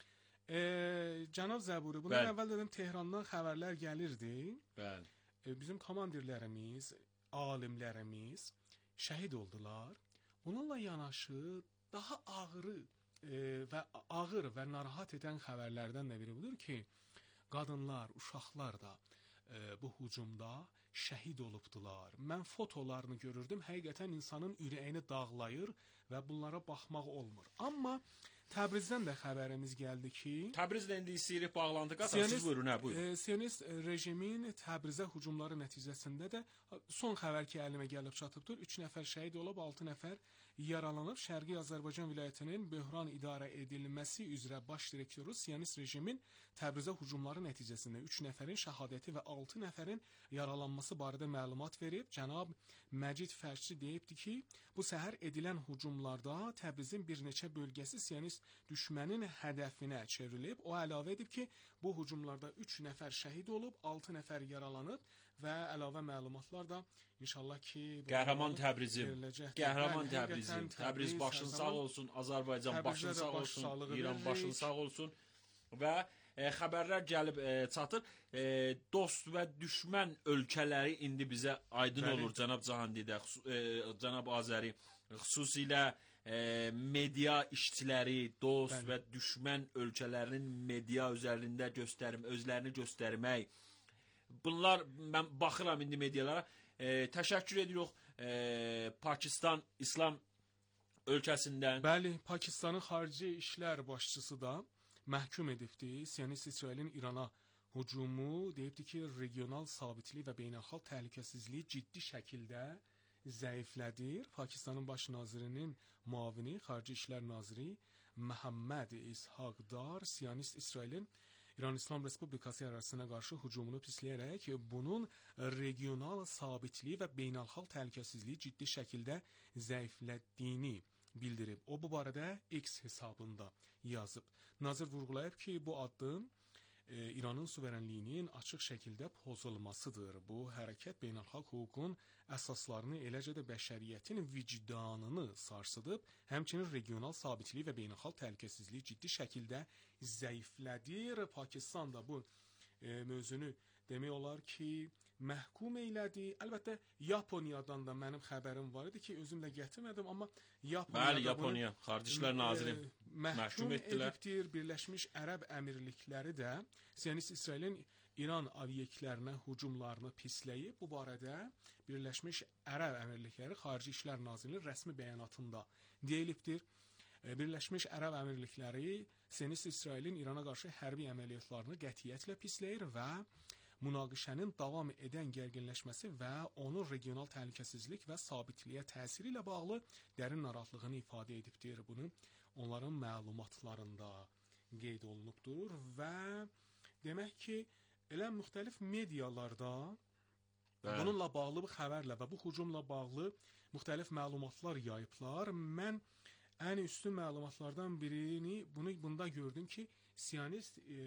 Ee, Cənab Zəburi, bundan əvvəl dedim Tehrandan xəbərlər gəlirdi. Bəli. Ee, bizim komandirlərimiz, alimlərimiz şəhid oldular. Bununla yanaşı daha ağırı e, və ağır və narahat edən xəbərlərdən də biri budur ki, qadınlar, uşaqlar da e, bu hücumda şəhid olubdular. Mən fotolarını görürdüm, həqiqətən insanın ürəyini dağlayır və bunlara baxmaq olmur. Amma Təbrizdən də xəbərimiz gəldi ki, Təbrizlə indi istəyirik bağlantı qataq. Siz buyurun, hə, buyurun. E, Siyonist rejimin Təbrizə hücumları nəticəsində də son xəbər ki, əlimə gəlib çatıbdır. üç nəfər şəhid olub, altı nəfər yaralanıb. Şərqi Azərbaycan vilayətinin böhran idarə edilməsi üzrə baş direktoru Siyonist rejimin Təbrizə hücumları nəticəsində üç nəfərin şəhadəti və altı nəfərin yaralanması barədə məlumat verib. Cənab Məcid Fərçi deyibdi ki, bu səhər edilən hücumlarda Təbrizin bir neçə bölgəsi Siyonist düşmənin hədəfinə çevrilib. O əlavə edib ki, bu hücumlarda üç nəfər şəhid olub, altı nəfər yaralanıb və əlavə məlumatlar da inşallah ki, qəhrəman Təbrizim, qəhrəman Təbrizim, Təbriz başın sağ olsun, Azərbaycan başın sağ olsun, İran başın sağ olsun və e, xəbərlər gəlib e, çatır. E, dost və düşmən ölkələri indi bizə aydın Bəli. olur, cənab Cahandidə, e, cənab Azəri, xüsusilə E, media işçiləri, dost Bəli. və düşmən ölkələrinin media üzərində göstərim, özlərini göstərmək. Bunlar, mən baxıram indi medialara, e, təşəkkür edirik e, Pakistan İslam ölkəsindən. Bəli, Pakistanın xarici işlər başçısı da məhkum edibdi. Siyonist İsrailin İrana hücumu deyibdi ki, regional sabitlik və beynəlxalq təhlükəsizliyi ciddi şəkildə zəiflədir. Pakistanın baş nazirinin muavini, Xarici İşlər Naziri Məhəmməd İshaqdar Siyonist İsrailin İran İslam Respublikası ərazisinə qarşı hücumunu pisləyərək bunun regional sabitliyi və beynəlxalq təhlükəsizliyi ciddi şəkildə zəiflədiyini bildirib. O bu barədə X hesabında yazıb. Nazir vurğulayıb ki, bu addım e, İranın suverenliyinin açıq şəkildə pozulmasıdır. Bu hərəkət beynəlxalq hüququn əsaslarını, eləcə də bəşəriyyətin vicdanını sarsıdıb, həmçinin regional sabitliyi və beynəlxalq təhlükəsizliyi ciddi şəkildə zəiflədir. Pakistan da bu e, mövzunu demək olar ki, məhkum eylədi. Əlbəttə, Yaponiyadan da mənim xəbərim var idi ki, özümlə gətirmədim, amma Yaponiyada Bəli, Yaponiya, Xarici İşlər Naziri e, məhkum edibdir. Birləşmiş Ərəb Əmirlikləri də Siyonist İsrailin İran obyektlərinə hücumlarını pisləyib. Bu barədə Birləşmiş Ərəb Əmirlikləri Xarici İşlər Nazirliyinin rəsmi bəyanatında deyilibdir. Birləşmiş Ərəb Əmirlikləri Siyonist İsrailin İrana qarşı hərbi əməliyyatlarını qətiyyətlə pisləyir və münaqişənin davam edən gərginləşməsi və onun regional təhlükəsizlik və sabitliyə təsiri ilə bağlı dərin narahatlığını ifadə edibdir. Bunu onların məlumatlarında qeyd olunubdur və demək ki, elə müxtəlif medialarda Bəli. bununla bağlı bu xəbərlə və bu hücumla bağlı müxtəlif məlumatlar yayıblar. Mən ən üstün məlumatlardan birini bunu bunda gördüm ki, Siyonist e,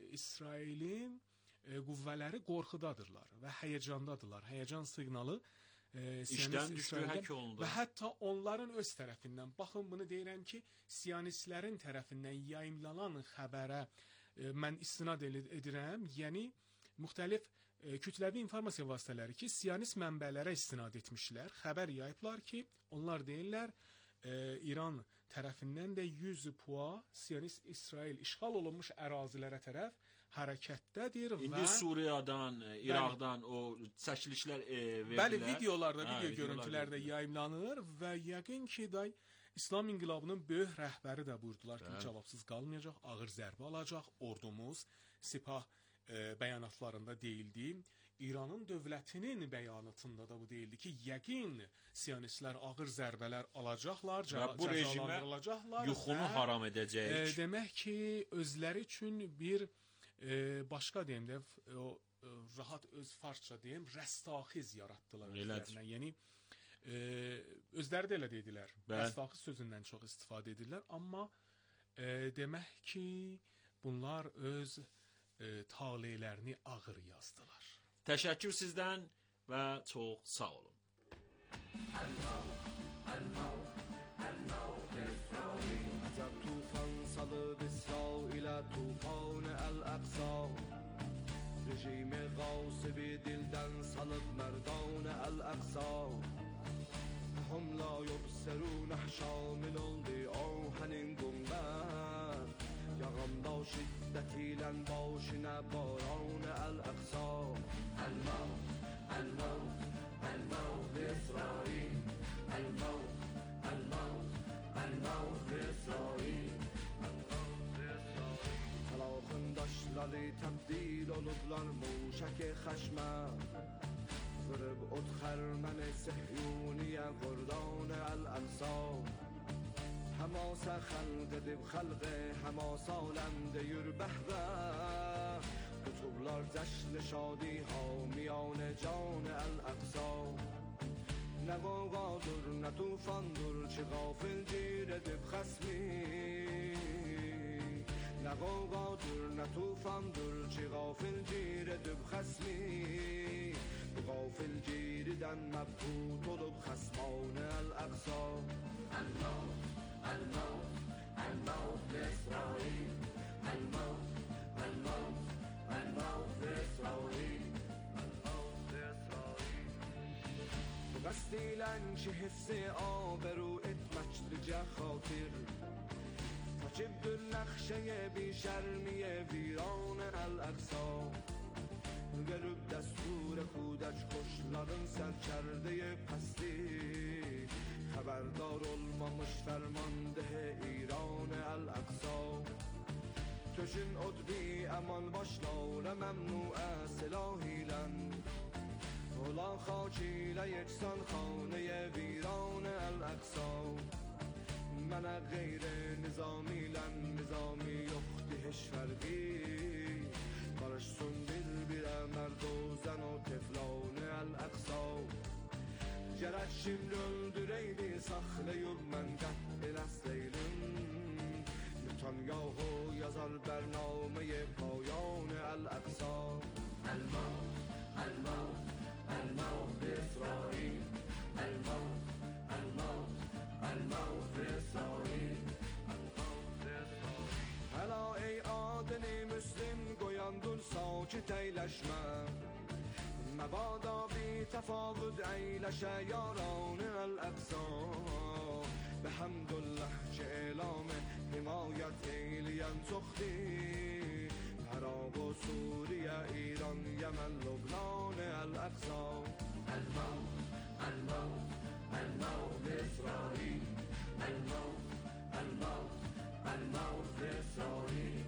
İsrailin e, qüvvələri qorxudadırlar və həyəcandadırlar. Həyəcan siqnalı e, İşdən düşdü, hək olundu. Və hətta onların öz tərəfindən, baxın bunu deyirəm ki, Siyonistlərin tərəfindən yayımlanan xəbərə e, mən istinad edirəm. Yəni, müxtəlif e, kütləvi informasiya vasitələri ki, Siyonist mənbələrə istinad etmişlər. Xəbər yayıblar ki, onlar deyirlər, e, İran tərəfindən də yüz pua Siyonist İsrail işğal olunmuş ərazilərə tərəf hərəkətdədir və İndi Suriyadan, İraqdan o çəkilişlər e, verdilər. Bəli, videolarda, Hə, video görüntülər də yayımlanır və yəqin ki, day İslam İnqilabının böyük rəhbəri də buyurdular ki, cavabsız qalmayacaq, ağır zərbə alacaq. Ordumuz Sepah e, bəyanatlarında deyildi. İranın dövlətinin bəyanatında da bu deyildi ki, yəqin Siyonistlər ağır zərbələr alacaqlar, və bu rejimə yuxunu haram edəcək. E, demək ki, özləri üçün bir e, başqa deyim də o e, rahat öz farsça deyim, rəstaxiz yaratdılar özlərinə. Yəni e, özləri də elə dedilər. Rəstaxiz sözündən çox istifadə edirlər, amma e, demək ki, bunlar öz e, taleylərini ağır yazdılar. Təşəkkür sizdən və çox sağ olun. عجب طوفان صلب اسرائیل طوفان الاقصا رژیم غاصب دلدن صلب مردان الاقصا هم لا یبصرون حشامل oldu آهنین گنبد یغم شدتی لن باشن باران الاقصا الموت الموت الموت اسرائیل الموت الموت الموت اسرائیل تلاخنداشları تبدیل olublar موشک خشمه ضرب ات خرمن صهیونی قردان الاقصا حماس خلق دب خلق حماس آلند yür behve kutublar جشن شادی ها میان جان الاقصا نه غوغادر نه طوفاندر چه غافل گیر دب خصمی نه غوغادر نه طوفاندر چه غافل گیر دب خصمی غافل گیردن مبهوت olup خصمان الاقصا الموت الموت الموت لإسرائيل الموت الموت الموت لإسرائيل الموت لإسرائيل بقصدیلن چه حفظ آبرو اتمجد جه خاطر تجب نقشه بی شرمی ویران الاقصا گرب دستور کودک خوشların سرکرده پستی خبردار olmamış fermandehe İran el-Aqsa Töşün odbi eman başlara memnu'e silahilen Ola خاکیله یکسان خانه ویران الاقصا من غیر نظامی لن نظامی یختی هش فرقی barışsın bir-birə mərd o zən o teflan el-Aqsa Gərək şimdi öldüreydi saxlayıb mən qəttə nəsleylim Netanyahu yazar bərnaməyə payan el-Aqsa El-Mavt, El-Mavt, El-Mavt İsrail El-Mavt, El-Mavt, El-Mavt İsrail Həla ey adəni müslim qoyandur sakit eyləşmə Məbada bir təfavüd eyləşə yaran el-Aqsa Və həmdülləh ki elamı himayət eyləyən çoxdir Əraq o Suriyə, İran, Yəmən, Lübnan el-Aqsa El-Mavt, El-Mavt, El-Mavt İsrail El-Mavt, El-Mavt الموت لإسرائیل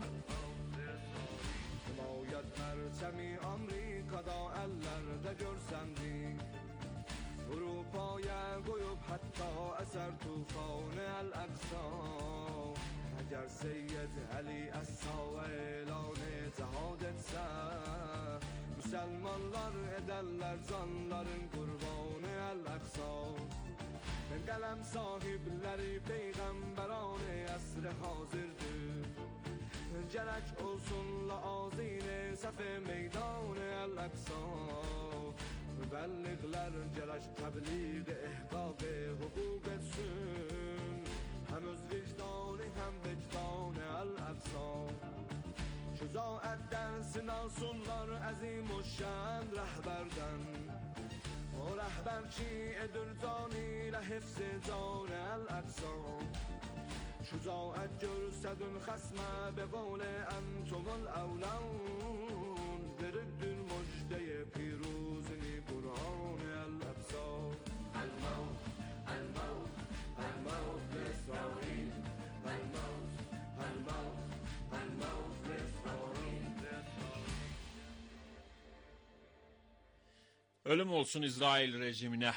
Himayət pərçəmi Amerikada əllərdə görsəndik Avropaya qoyub hətta əsər tufanı Əl-Əqsa Əgər Seyyid Əli Əssa elanı cəhad etsə Müsəlmanlar edərlər canların qurbanı Əl-Əqsa Qələm sahibləri peyğəmbərان əsr hazırdır Gərək olsunla azine səf meydan el-Əqsa Mübəlliğlər gərək təbliğ ehqaq hüquq etsin Həm öz vicdanı həm vicdan el-Əqsa Şücaətdən sınalsınlar əzim o şən rəhbərdən O rəhbər ki edir canı ilə hifz can el-Əqsa شجاعت görsədün xəsmə به قول انتم الاولون verirdir müjdeye piruzini Kur'an el-Ebsar El-Mevt, El-Mevt, El-Mevt l'Israil El-Mevt, El-Mevt, El-Mevt l'Israil. Ölüm olsun İsrail rejiminə.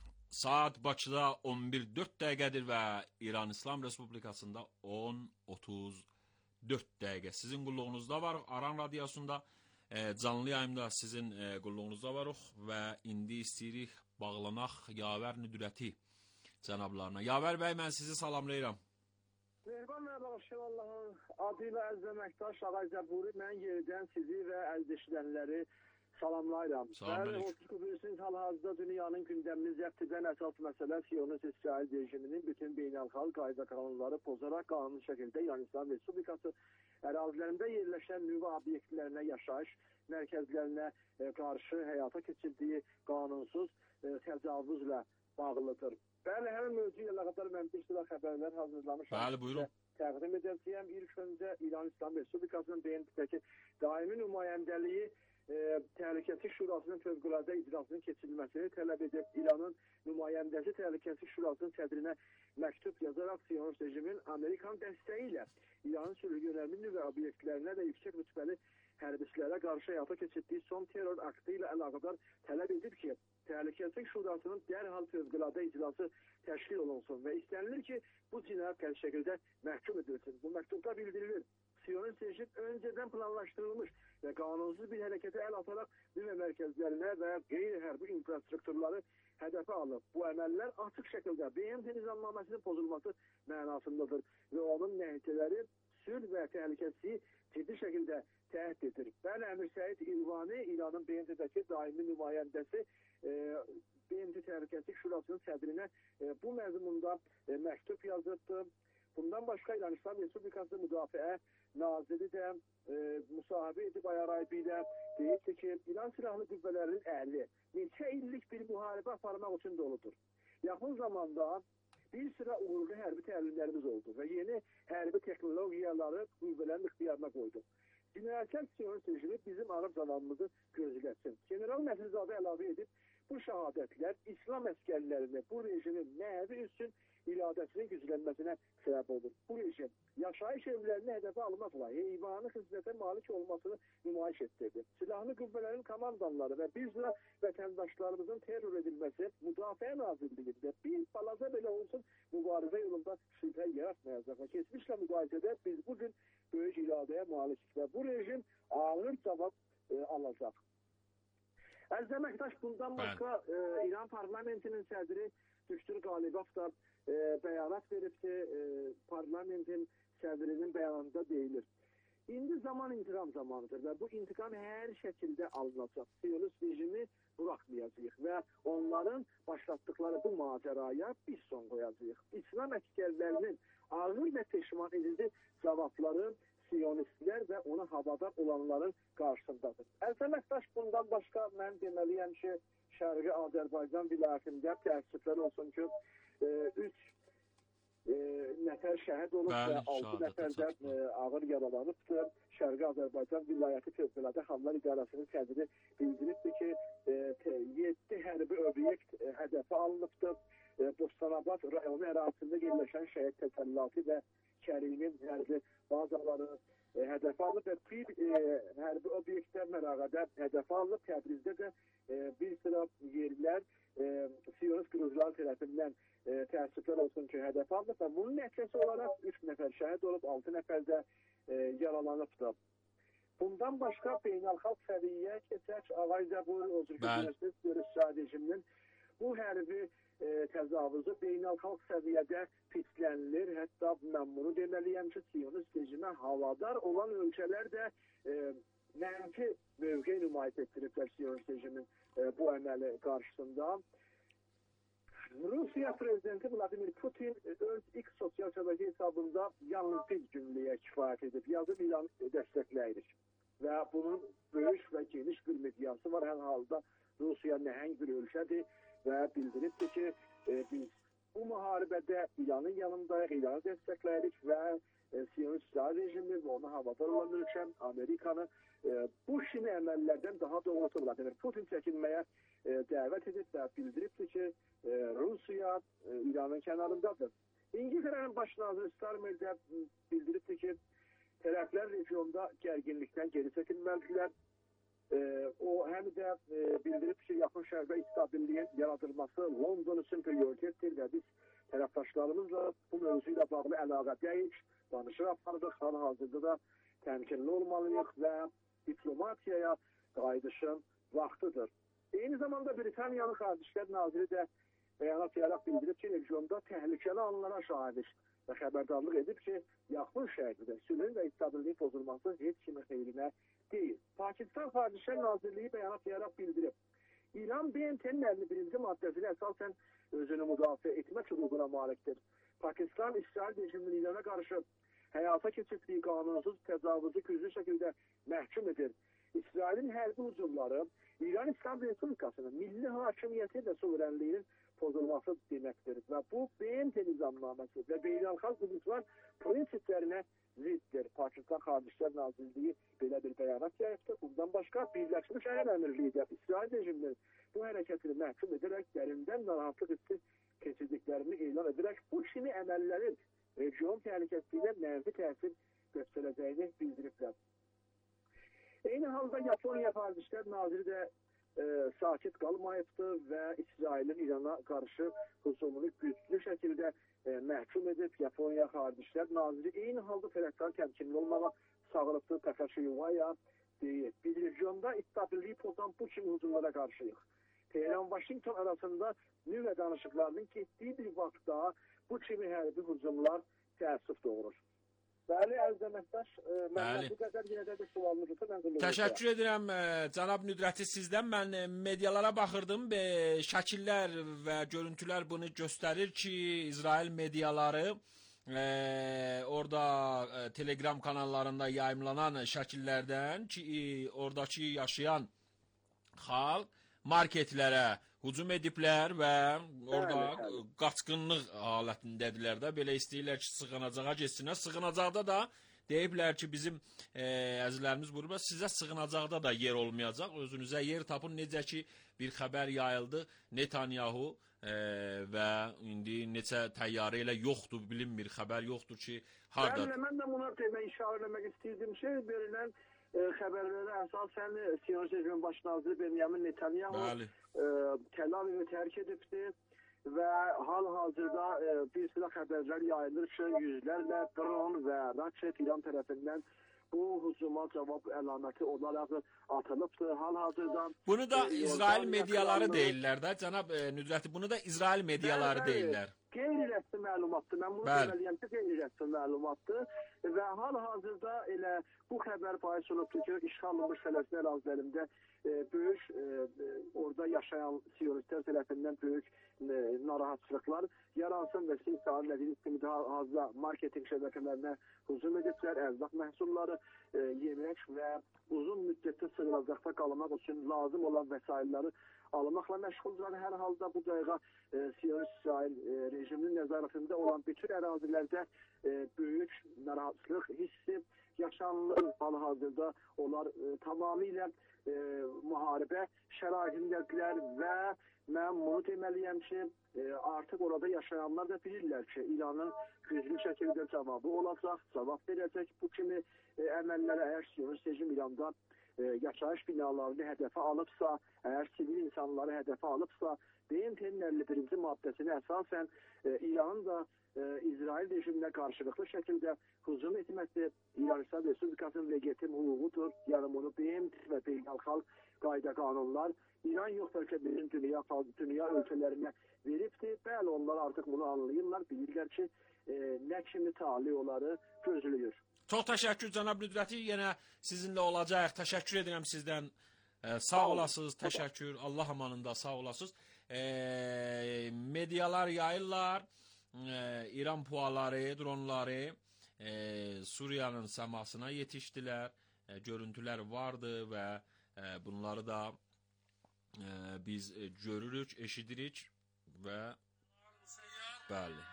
Saat Bakıda on bir dörd dəqiqədir və İran İslam Respublikasında on otuz dörd dəqiqə. Sizin qulluğunuzda var Aran Radiosunda, e, canlı yayımda sizin e, qulluğunuzda varıq və indi istəyirik bağlanaq Yavər Nüdrəti cənablarına. Yavər bəy, mən sizi salamlayıram. Mehriban və Bağışın Allahın adıyla əziz əməkdaş Ağay Zəburi, mən yeridən sizi və əziz eşidənləri salamlayıram. Bəli, bilirsiniz, hal-hazırda dünyanın gündəmini zəbt edən əsas məsələ Siyonist İsrail rejiminin bütün beynəlxalq qayda qanunları pozaraq qanuni şəkildə İran İslam Respublikası ərazilərində yerləşən nüvə obyektlərinə, yaşayış mərkəzlərinə e, qarşı həyata keçirdiyi qanunsuz e, təcavüzlə bağlıdır. Bəli, həmin mövzu ilə əlaqədar mən bir sıra xəbərlər hazırlamışam. Bəli, buyurun. Təqdim edəcəyəm. İlk öncə İran İslam Respublikasının B M T-dəki daimi nümayəndəliyi E, Təhlükəsizlik Şurasının fövqəladə icrasının keçirilməsini tələb edib. İranın nümayəndəsi Təhlükəsizlik Şurasının sədrinə məktub yazaraq Siyonist rejimin Amerikan dəstəyi ilə İranın sülh yönəlmi nüvə obyektlərinə və yüksək rütbəli hərbiçilərə qarşı həyata keçirdiyi son terror aktı ilə əlaqədar tələb edib ki, Təhlükəsizlik Şurasının dərhal fövqəladə icrası təşkil olunsun və istənilir ki, bu cinayət qəti şəkildə məhkum edilsin. Bu məktubda bildirilir. Siyonist rejim öncədən planlaşdırılmış və qanunsuz bir hərəkətə əl ataraq nüvə mərkəzlərinə və qeyri-hərbi infrastrukturları hədəfə alıb. Bu əməllər açıq şəkildə B M T nizamnaməsinin pozulması mənasındadır və onun nəticələri sülh və təhlükəsizliyi ciddi şəkildə təhdid edir. Bəli, Əmir Səid İrvani, İranın B M T-dəki daimi nümayəndəsi, e, B M T Təhlükəsizlik Şurasının sədrinə e, bu məzmunda e, məktub yazıbdı. Bundan başqa İran İslam Respublikası Müdafiə Naziri də e, müsahibə edib Ayaraybi ilə deyibdir ki, İran Silahlı Qüvvələrinin əli neçə illik bir müharibə aparmaq üçün doludur. Yaxın zamanda bir sıra uğurlu hərbi təlimlərimiz oldu və yeni hərbi texnologiyaları qüvvələrin ixtiyarına qoydu. Cinayətkar Siyonist rejimi bizim arab zamanımızı gözləsin. General Məsrizadə əlavə edib, bu şəhadətlər İslam əskərlərini bu rejimin nəvi üçün iradəsinin güclənməsinə səbəb olur. Bu rejim yaşayış evlərini hədəfə almaqla heyvani xidmətə malik olmasını nümayiş etdirdi. Silahlı qüvvələrin komandanları və bir sıra vətəndaşlarımızın terror edilməsi Müdafiə Nazirliyində bir balaca belə olsun mübarizə yolunda şübhə yaratmayacaq və keçmişlə müqayisədə biz bugün böyük iradəyə malikik və bu rejim ağır cavab e, alacaq. Əziz əməkdaş, bundan başqa e, İran parlamentinin sədri Düştür Qalibov da e, bəyanat veribdi. E, parlamentin sədrinin bəyanında deyilir. İndi zaman intiqam zamanıdır və bu intiqam hər şəkildə alınacaq. Siyonist rejimi buraxmayacağıq və onların başlatdıkları bu macəraya biz son qoyacağıq. İslam əskərlərinin ağır və peşman edici cavabları Siyonistlər və ona havadar olanların qarşısındadır. Əziz əməkdaş, bundan başqa mən deməliyəm ki, Şərqi Azərbaycan vilayətində təəssüflər olsun ki, üç e, nəfər şəhid olub və altı nəfər də e, ağır yaralanıbdır. Şərqi Azərbaycan vilayəti Fövqəladə Hallar İdarəsinin sədri bildiribdir ki, e, yeddi hərbi obyekt e, hədəfə alınıbdır. E, Bostanabad rayonu ərazisində yerləşən şəhid təsəllatı və Kərimin hərbi bazaları e, hədəfə alınıb və bir e, hərbi obyektlər Mərağədə hədəfə alınıb. Təbrizdə də e, bir sıra yerlər e, Siyonist qırıcılar tərəfindən e, təəssüflər olsun ki, hədəfə alınıb və bunun nəticəsi olaraq üç nəfər şəhid olub, altı nəfər də e, yaralanıbdır. Bundan başqa beynəlxalq səviyyə keçək, Ağay Zəburi Özürkü Görüş rejiminin bu hərbi e, təcavüzü beynəlxalq səviyyədə pislənilir. Hətta mən bunu deməliyəm ki, Siyonist rejimə havadar olan ölkələr də e, mənfi mövqe nümayiş etdiriblər Siyonist rejimin e, bu əməli qarşısında. Rusiya prezidenti Vladimir Putin öz X sosial şəbəkə hesabında yalnız bir cümləyə kifayət edib. Yazıb İranı dəstəkləyirik. Və bunun böyük və geniş bir miqyası var. Hər halda Rusiya nəhəng bir ölkədir və bildiribdir ki, e, biz bu müharibədə İranın yanındayıq, İranı dəstəkləyirik və e, Siyonist İsrail rejimi və ona havadar olan ölkə Amerikanı e, bu kimi əməllərdən daha doğrusu olar. Yəni, Putin çəkinməyə e, dəvət edib və bildiribdir ki, e, Rusiya e, İranın kənarındadır. İngiltərənin baş naziri Starmer də bildiribdir ki, tərəflər regionda gərginlikdən geri çəkilməlidirlər. E, o həm də e, bildirib ki, yaxın şərqdə stabilliyin yaradılması London üçün prioritetdir və biz tərəfdaşlarımızla bu mövzu ilə bağlı əlaqədəyik, danışıq aparırıq, hal-hazırda da təmkinli olmalıyıq və diplomatiyaya qayıdışın vaxtıdır. Eyni zamanda Britaniyanın Xarici Naziri də bəyanat verərək bildirib ki, regionda təhlükəli anlara şahidik və xəbərdarlıq edib ki, yaxın şərqdə sülhün və stabilliyin pozulması heç kimin xeyrinə deyil. Pakistan Xarici Nazirliyi bəyanat verərək bildirib. İran B M T'nin əlli birinci maddəsini əsasən özünü müdafiə etmək hüququna malikdir. Pakistan İsrail rejiminin İrana qarşı həyata keçirdiyi qanunsuz təcavüzü güclü şəkildə məhkum edir. İsrailin hərbi hücumları İran İslam Respublikasının milli hakimiyyəti və suverenliyinin pozulması deməkdir və bu B M T nizamnaməsi və beynəlxalq hüquqlar prinsiplərinə ziddir. Pakistan Xarici Nazirliyi belə bir bəyanat yayıbdır. Bundan başqa Birləşmiş Ərəb Əmirliyi də İsrail rejiminin bu hərəkətini məhkum edərək dərindən narahatlıq hissi keçirdiklərini elan edərək bu kimi əməllərin region təhlükəsizliyinə mənfi təsir göstərəcəyini bildiriblər. Eyni halda Yaponiya Xarici Naziri də e, sakit qalmayıbdır və İsrailin İrana qarşı hücumunu güclü şəkildə e, məhkum edib. Yaponiya Xarici Naziri eyni halda tərəfdar təmkinli olmağa çağırıbdır. Takashiyevaya deyir. Biz regionda stabilliyi pozan bu kimi hücumlara qarşıyıq. Tehran-Washington arasında nüvə danışıqlarının getdiyi bir vaxtda bu kimi hərbi hücumlar təəssüf doğurur. Bəli, əziz əməkdaş, mən bu qədər yenə də bir sualınızı mən qılırım. Təşəkkür edirəm, cənab Nüdrəti, sizdən. Mən medialara baxırdım, şəkillər və görüntülər bunu göstərir ki, İsrail mediaları e, orada e, Telegram kanallarında yayımlanan şəkillərdən ki, oradakı yaşayan xalq marketlərə hücum ediblər və orada bəli, bəli. qaçqınlıq halətindədirlər də. Belə istəyirlər ki, sığınacağa getsinlər. Sığınacaqda da deyiblər ki, bizim e, əzizlərimiz burada sizə sığınacaqda da yer olmayacaq. Özünüzə yer tapın. Necə ki, bir xəbər yayıldı. Netanyahu e, və indi neçə təyyarə ilə yoxdur, bilinmir, xəbər yoxdur ki, harda. Bəli, mən də buna demək, işarə eləmək istəyirdim şey, verilən e, xəbərlərə əsasən Siyonist rejimin baş naziri Benyamin Netanyahu e, Tel Aviv'i tərk edibdir və hal-hazırda e, bir sıra xəbərlər yayılır ki, yüzlərlə dron və raket İran tərəfindən bu hücuma cavab əlaməti olaraq atılıbdır. Hal-hazırda bunu da e, İsrail mediaları deyirlər də, cənab e, Nüdrəti, bunu da İsrail mediaları bəli, deyirlər. Qeyri-rəsmi məlumatdır. Mən bunu deməliyəm ki, qeyri-rəsmi məlumatdır və hal-hazırda elə bu xəbər bahis olubdur ki, işğal olunmuş Fələstin ərazilərində e, böyük e, orada yaşayan siyonistlər tərəfindən böyük e, narahatçılıqlar yaransın və siz sahilədiyiniz kimi daha hazırda marketing şəbəkələrinə hücum ediblər, ərzaq məhsulları, e, yemək və uzun müddətdə sığınacaqda qalmaq üçün lazım olan vəsailləri almaqla məşğuldurlar. Hər halda bu dəqiqə e, Siyonist İsrail e, rejiminin nəzarətində olan bütün ərazilərdə e, böyük narahatlıq hissi yaşanılır. Hal-hazırda onlar e, tamamilə e, müharibə şəraitindədirlər və mən bunu deməliyəm ki, e, artıq orada yaşayanlar da bilirlər ki, İranın güclü şəkildə cavabı olacaq, cavab verəcək bu kimi e, əməllərə. Əgər Siyonist rejim İranda e, yaşayış binalarını hədəfə alıbsa, əgər sivil insanları hədəfə alıbsa, B M T'nin əlli birinci maddəsinə əsasən e, İranın da e, İsrail rejiminə qarşılıqlı şəkildə hücum etməsi İran İslam Respublikasının legitim hüququdur. Yəni bunu B M T və beynəlxalq qayda qanunlar İran yox bəlkə bütün dünya, dünya ölkələrinə veribdir. Bəli, onlar artıq bunu anlayırlar, bilirlər ki, e, nə kimi tali onları gözləyir. Çox təşəkkür cənab Nüdrəti, yenə sizinlə olacaq. Təşəkkür edirəm sizdən. Ee, sağ olasınız, təşəkkür. Allah amanında sağ olasınız. Ee, medialar yayırlar. Ee, İran puaları, dronları e, Suriyanın səmasına yetişdilər. E, görüntülər vardı və e, bunları da e, biz e, görürük, eşidirik və Bəli.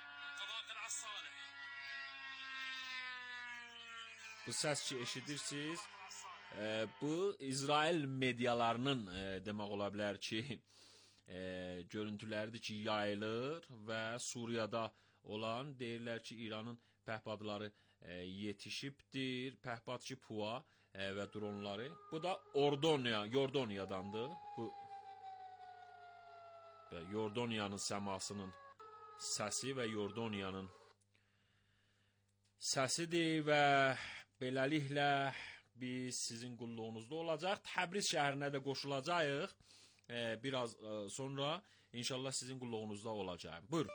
Bu səs ki eşidirsiniz, e, bu İsrail medialarının e, demək ola bilər ki, e, görüntüləridir ki, yayılır və Suriyada olan deyirlər ki, İranın pəhpadları e, yetişibdir, pəhpadçı PUA e, və dronları. Bu da Ordoniya, Yordaniyadandır. Bu və Yordaniyanın səmasının səsi və Yordaniyanın səsidir və beləliklə biz sizin qulluğunuzda olacaq. Təbriz şəhərinə də qoşulacağıq. E, biraz e, sonra inşallah sizin qulluğunuzda olacağım. Buyurun.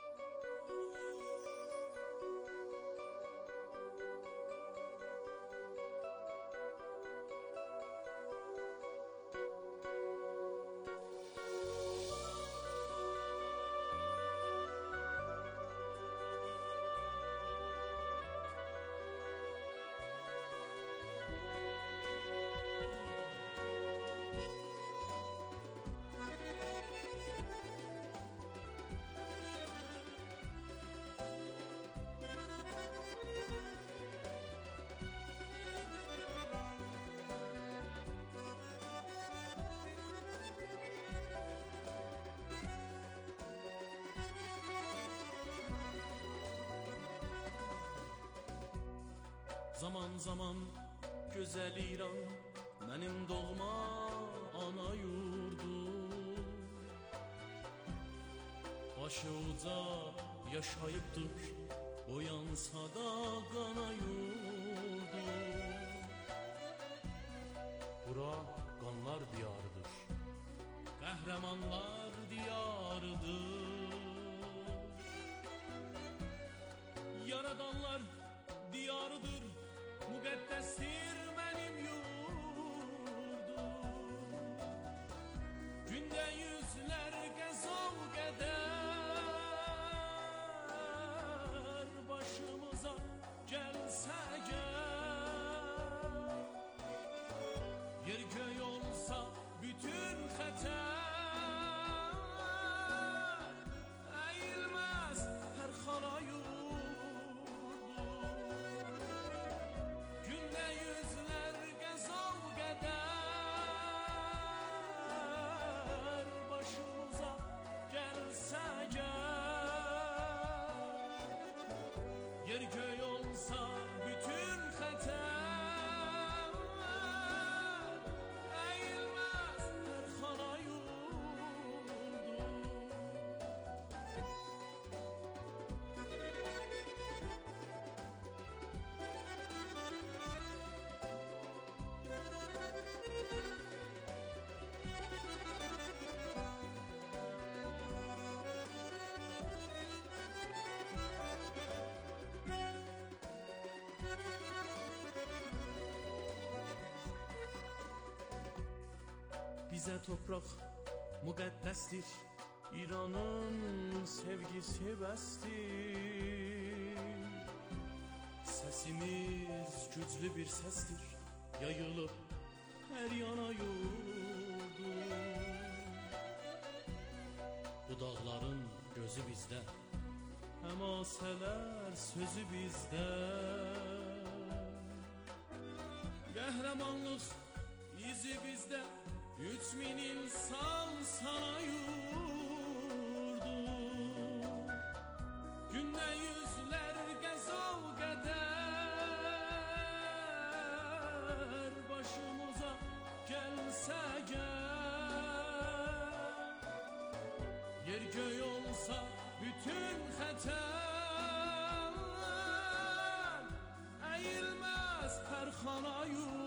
Zaman zaman güzel İran benim doğma ana yurdum. Başı uca yaşayıpdır boyansa da qana yurdum. Bura qanlar diyarıdır, qəhrəmanlar diyarıdır. Yaradanlar diyarıdır, müqəddəsdir mənim yurdum. Gündə yüzlər qəzav qədər başımıza gəlsə gəl. Yer göy olsa bütün xətər, əyilməz hər xana yurdum. Yer göy olsa bütün xətər, əyilməz hər xana yurdum. Bizə topraq müqəddəsdir, İranın sevgisi bəsdir. Səsimiz güclü bir səsdir, yayılıb hər yana yurdum. Bu dağların gözü bizdə, həmasələr sözü bizdə. Qəhrəmanlıq izi bizdə, üç min insan sana yurdum. Gündə yüzlər qəzav qədər başımıza gəlsə gəl. Yer göy olsa bütün xətər, əyilməz hər xana yurdum.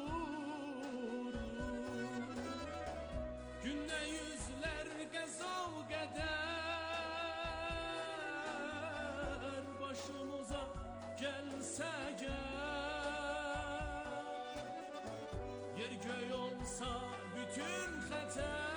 Gündə yüzlər qəzav qədər başımıza gəlsə gəl. Yer göy olsa bütün xətər,